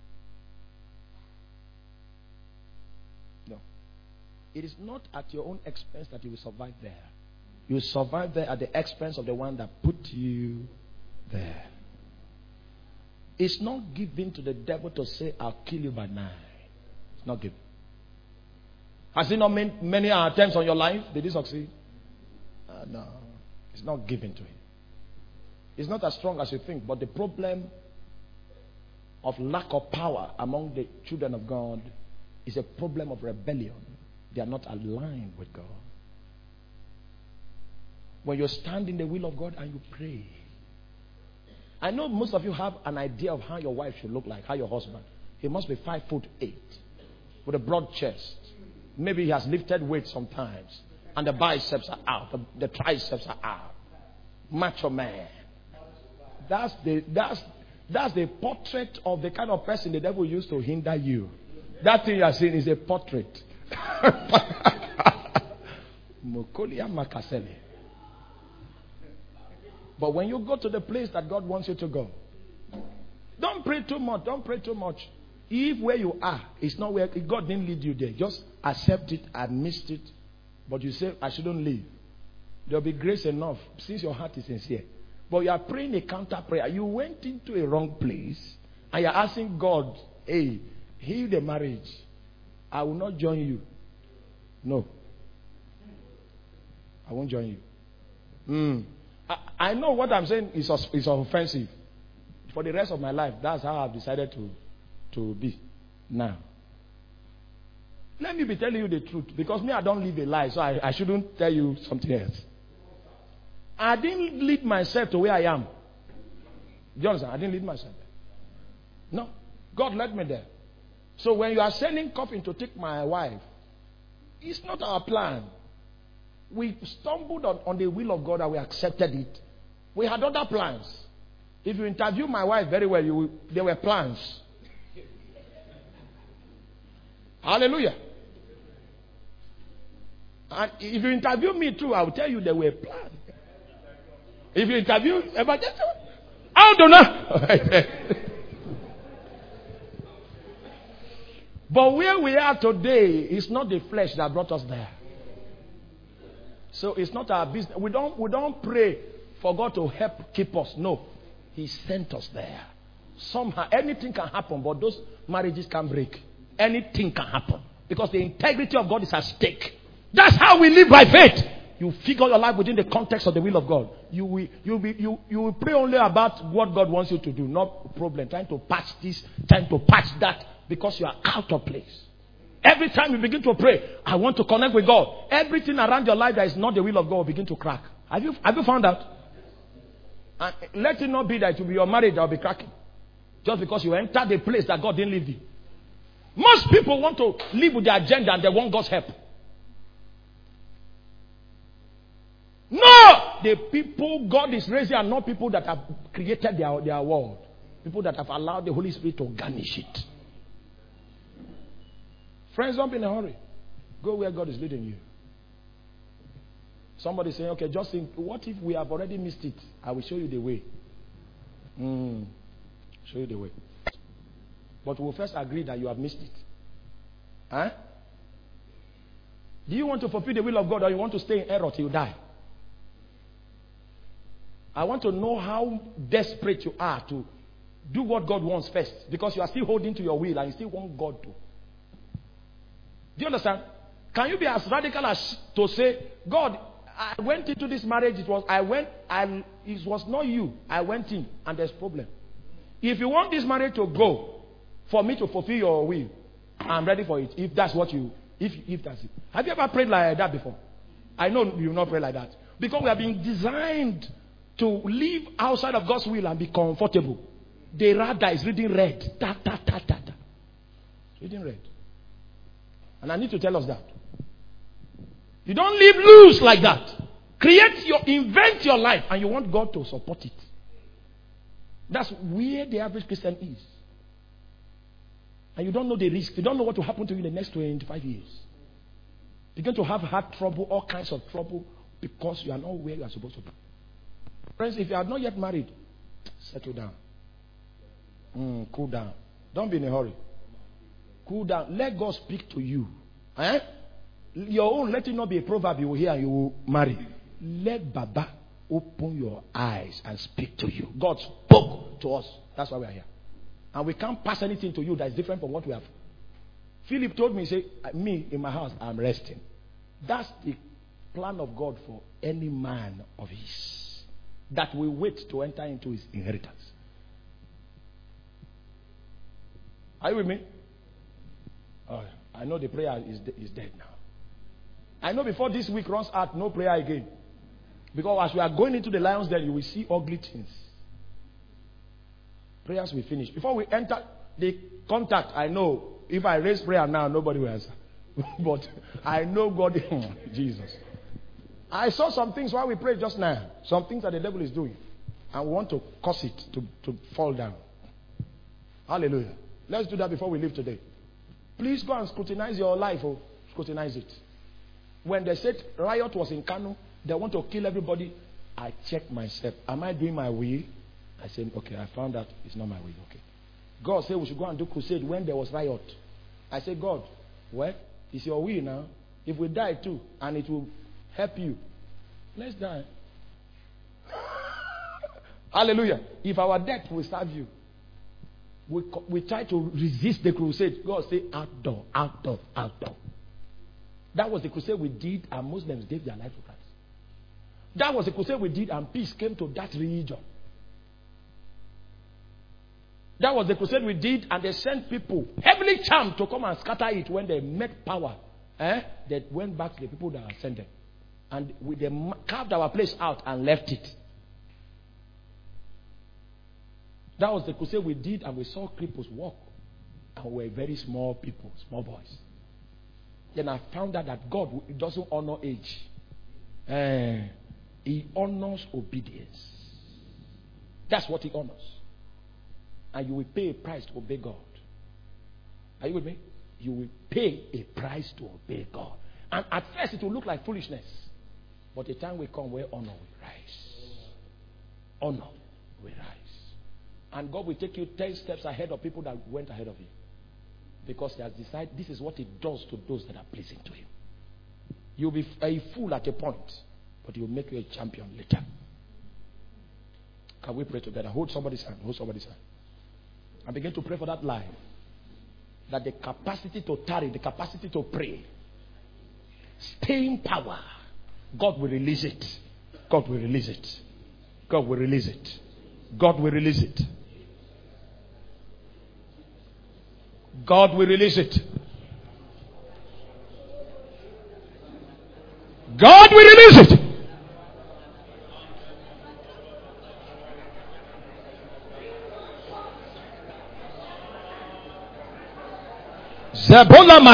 No. It is not at your own expense that you will survive there. You will survive there at the expense of the one that put you there. It's not given to the devil to say, I'll kill you by nine. It's not given. Has he not made many attempts on your life? Did he succeed? Uh, no. It's not given to him. It's not as strong as you think, but the problem of lack of power among the children of God is a problem of rebellion. They are not aligned with God. When you stand in the will of God and you pray, I know most of you have an idea of how your wife should look like, how your husband. He must be five foot eight with a broad chest. Maybe he has lifted weights sometimes, and the biceps are out, the, the triceps are out. Macho man. That's the that's that's the portrait of the kind of person the devil used to hinder you. That thing you are seeing is a portrait. But when you go to the place that God wants you to go, don't pray too much. Don't pray too much. If where you are is not where God didn't lead you there, just accept it. I missed it, but you say I shouldn't leave. There'll be grace enough since your heart is sincere. But you are praying a counter prayer. You went into a wrong place and you're asking God, hey, heal the marriage. I will not join you. No. I won't join you. Mm. I, I know what I'm saying is, is offensive. For the rest of my life, that's how I've decided to, to be now. Let me be telling you the truth. Because me, I don't live a lie, so I, I shouldn't tell you something else. I didn't lead myself to where I am. Do you understand? I didn't lead myself there. No. God led me there. So when you are sending coffin to take my wife, it's not our plan. We stumbled on, on the will of God and we accepted it. We had other plans. If you interview my wife very well, you will, there were plans. Hallelujah. And if you interview me too, I will tell you there were plans. If you interview evangelist, I don't know. But where we are today is not the flesh that brought us there. So it's not our business. We don't we don't pray for God to help keep us. No. He sent us there. Somehow anything can happen, but those marriages can break. Anything can happen. Because the integrity of God is at stake. That's how we live by faith. You figure your life within the context of the will of God. You will, you will, you, you will pray only about what God wants you to do, not problem. Trying to patch this, trying to patch that, because you are out of place. Every time you begin to pray, I want to connect with God. Everything around your life that is not the will of God will begin to crack. Have you, have you found out? And let it not be that it will be your marriage that will be cracking. Just because you entered the place that God didn't leave you. Most people want to live with their agenda and they want God's help. No! The people God is raising are not people that have created their, their world. People that have allowed the Holy Spirit to garnish it. Friends, don't be in a hurry. Go where God is leading you. Somebody saying, okay, just think, what if we have already missed it? I will show you the way. Mm, show you the way. But we'll first agree that you have missed it. Huh? Do you want to fulfill the will of God or you want to stay in error till you die? I want to know how desperate you are to do what God wants first. Because you are still holding to your will and you still want God to. Do you understand? Can you be as radical as to say, God, I went into this marriage, it was I went, I it was not you. I went in and there's problem. If you want this marriage to go, for me to fulfill your will, I'm ready for it. If that's what you if if that's it. Have you ever prayed like that before? I know you will not pray like that. Because we have been designed to live outside of God's will and be comfortable. The radar is reading red. Ta, ta, ta, ta, ta. Reading red. And I need to tell us that. You don't live loose like that. Create your, invent your life and you want God to support it. That's where the average Christian is. And you don't know the risk. You don't know what will happen to you in the next twenty-five years. Begin to have heart trouble, all kinds of trouble, because you are not where you are supposed to be. Friends, if you are not yet married, settle down. Mm, cool down. Don't be in a hurry. Cool down. Let God speak to you. Eh? Your own, let it not be a proverb you will hear and you will marry. Let Baba open your eyes and speak to you. God spoke to us. That's why we are here. And we can't pass anything to you that is different from what we have. Philip told me, say, me in my house, I'm resting. That's the plan of God for any man of his, that will wait to enter into his inheritance. Are you with me? Oh, I know the prayer is, de- is dead now. I know before this week runs out, no prayer again. Because as we are going into the lion's den, you will see ugly things. Prayers will finish. Before we enter the contact, I know if I raise prayer now, nobody will answer. But I know God, Jesus. I saw some things while we prayed just now. Some things that the devil is doing. And we want to cause it to, to fall down. Hallelujah. Let's do that before we leave today. Please go and scrutinize your life. Oh, scrutinize it. When they said riot was in Kano, they want to kill everybody. I checked myself. Am I doing my will? I said, okay, I found out it's not my will. Okay. God said we should go and do crusade when there was riot. I said, God, well, it's your will now. If we die too, and it will help you, let's die. Hallelujah. If our death will serve you, we, we try to resist the crusade. God said, outdoor, outdoor, outdoor. That was the crusade we did, and Muslims gave their life to Christ. That was the crusade we did, and peace came to that region. That was the crusade we did, and they sent people, heavily charmed, to come and scatter it when they met power. Eh? They went back to the people that had sent them. And we, they carved our place out and left it. That was the crusade we did, and we saw cripples walk. And we were very small people, small boys. Then I found out that God doesn't honor age. Eh, he honors obedience. That's what he honors. And you will pay a price to obey God. Are you with me? You will pay a price to obey God. And at first it will look like foolishness. But the time will come where honor will rise. Honor will rise. And God will take you ten steps ahead of people that went ahead of you. Because he has decided this is what he does to those that are pleasing to him. You'll be a fool at a point, but he will make you a champion later. Can we pray together? Hold somebody's hand. Hold somebody's hand. And begin to pray for that life. That the capacity to tarry, the capacity to pray, staying power, God will release it. God will release it. God will release it. God will release it. God will release it. God will release it. Zebola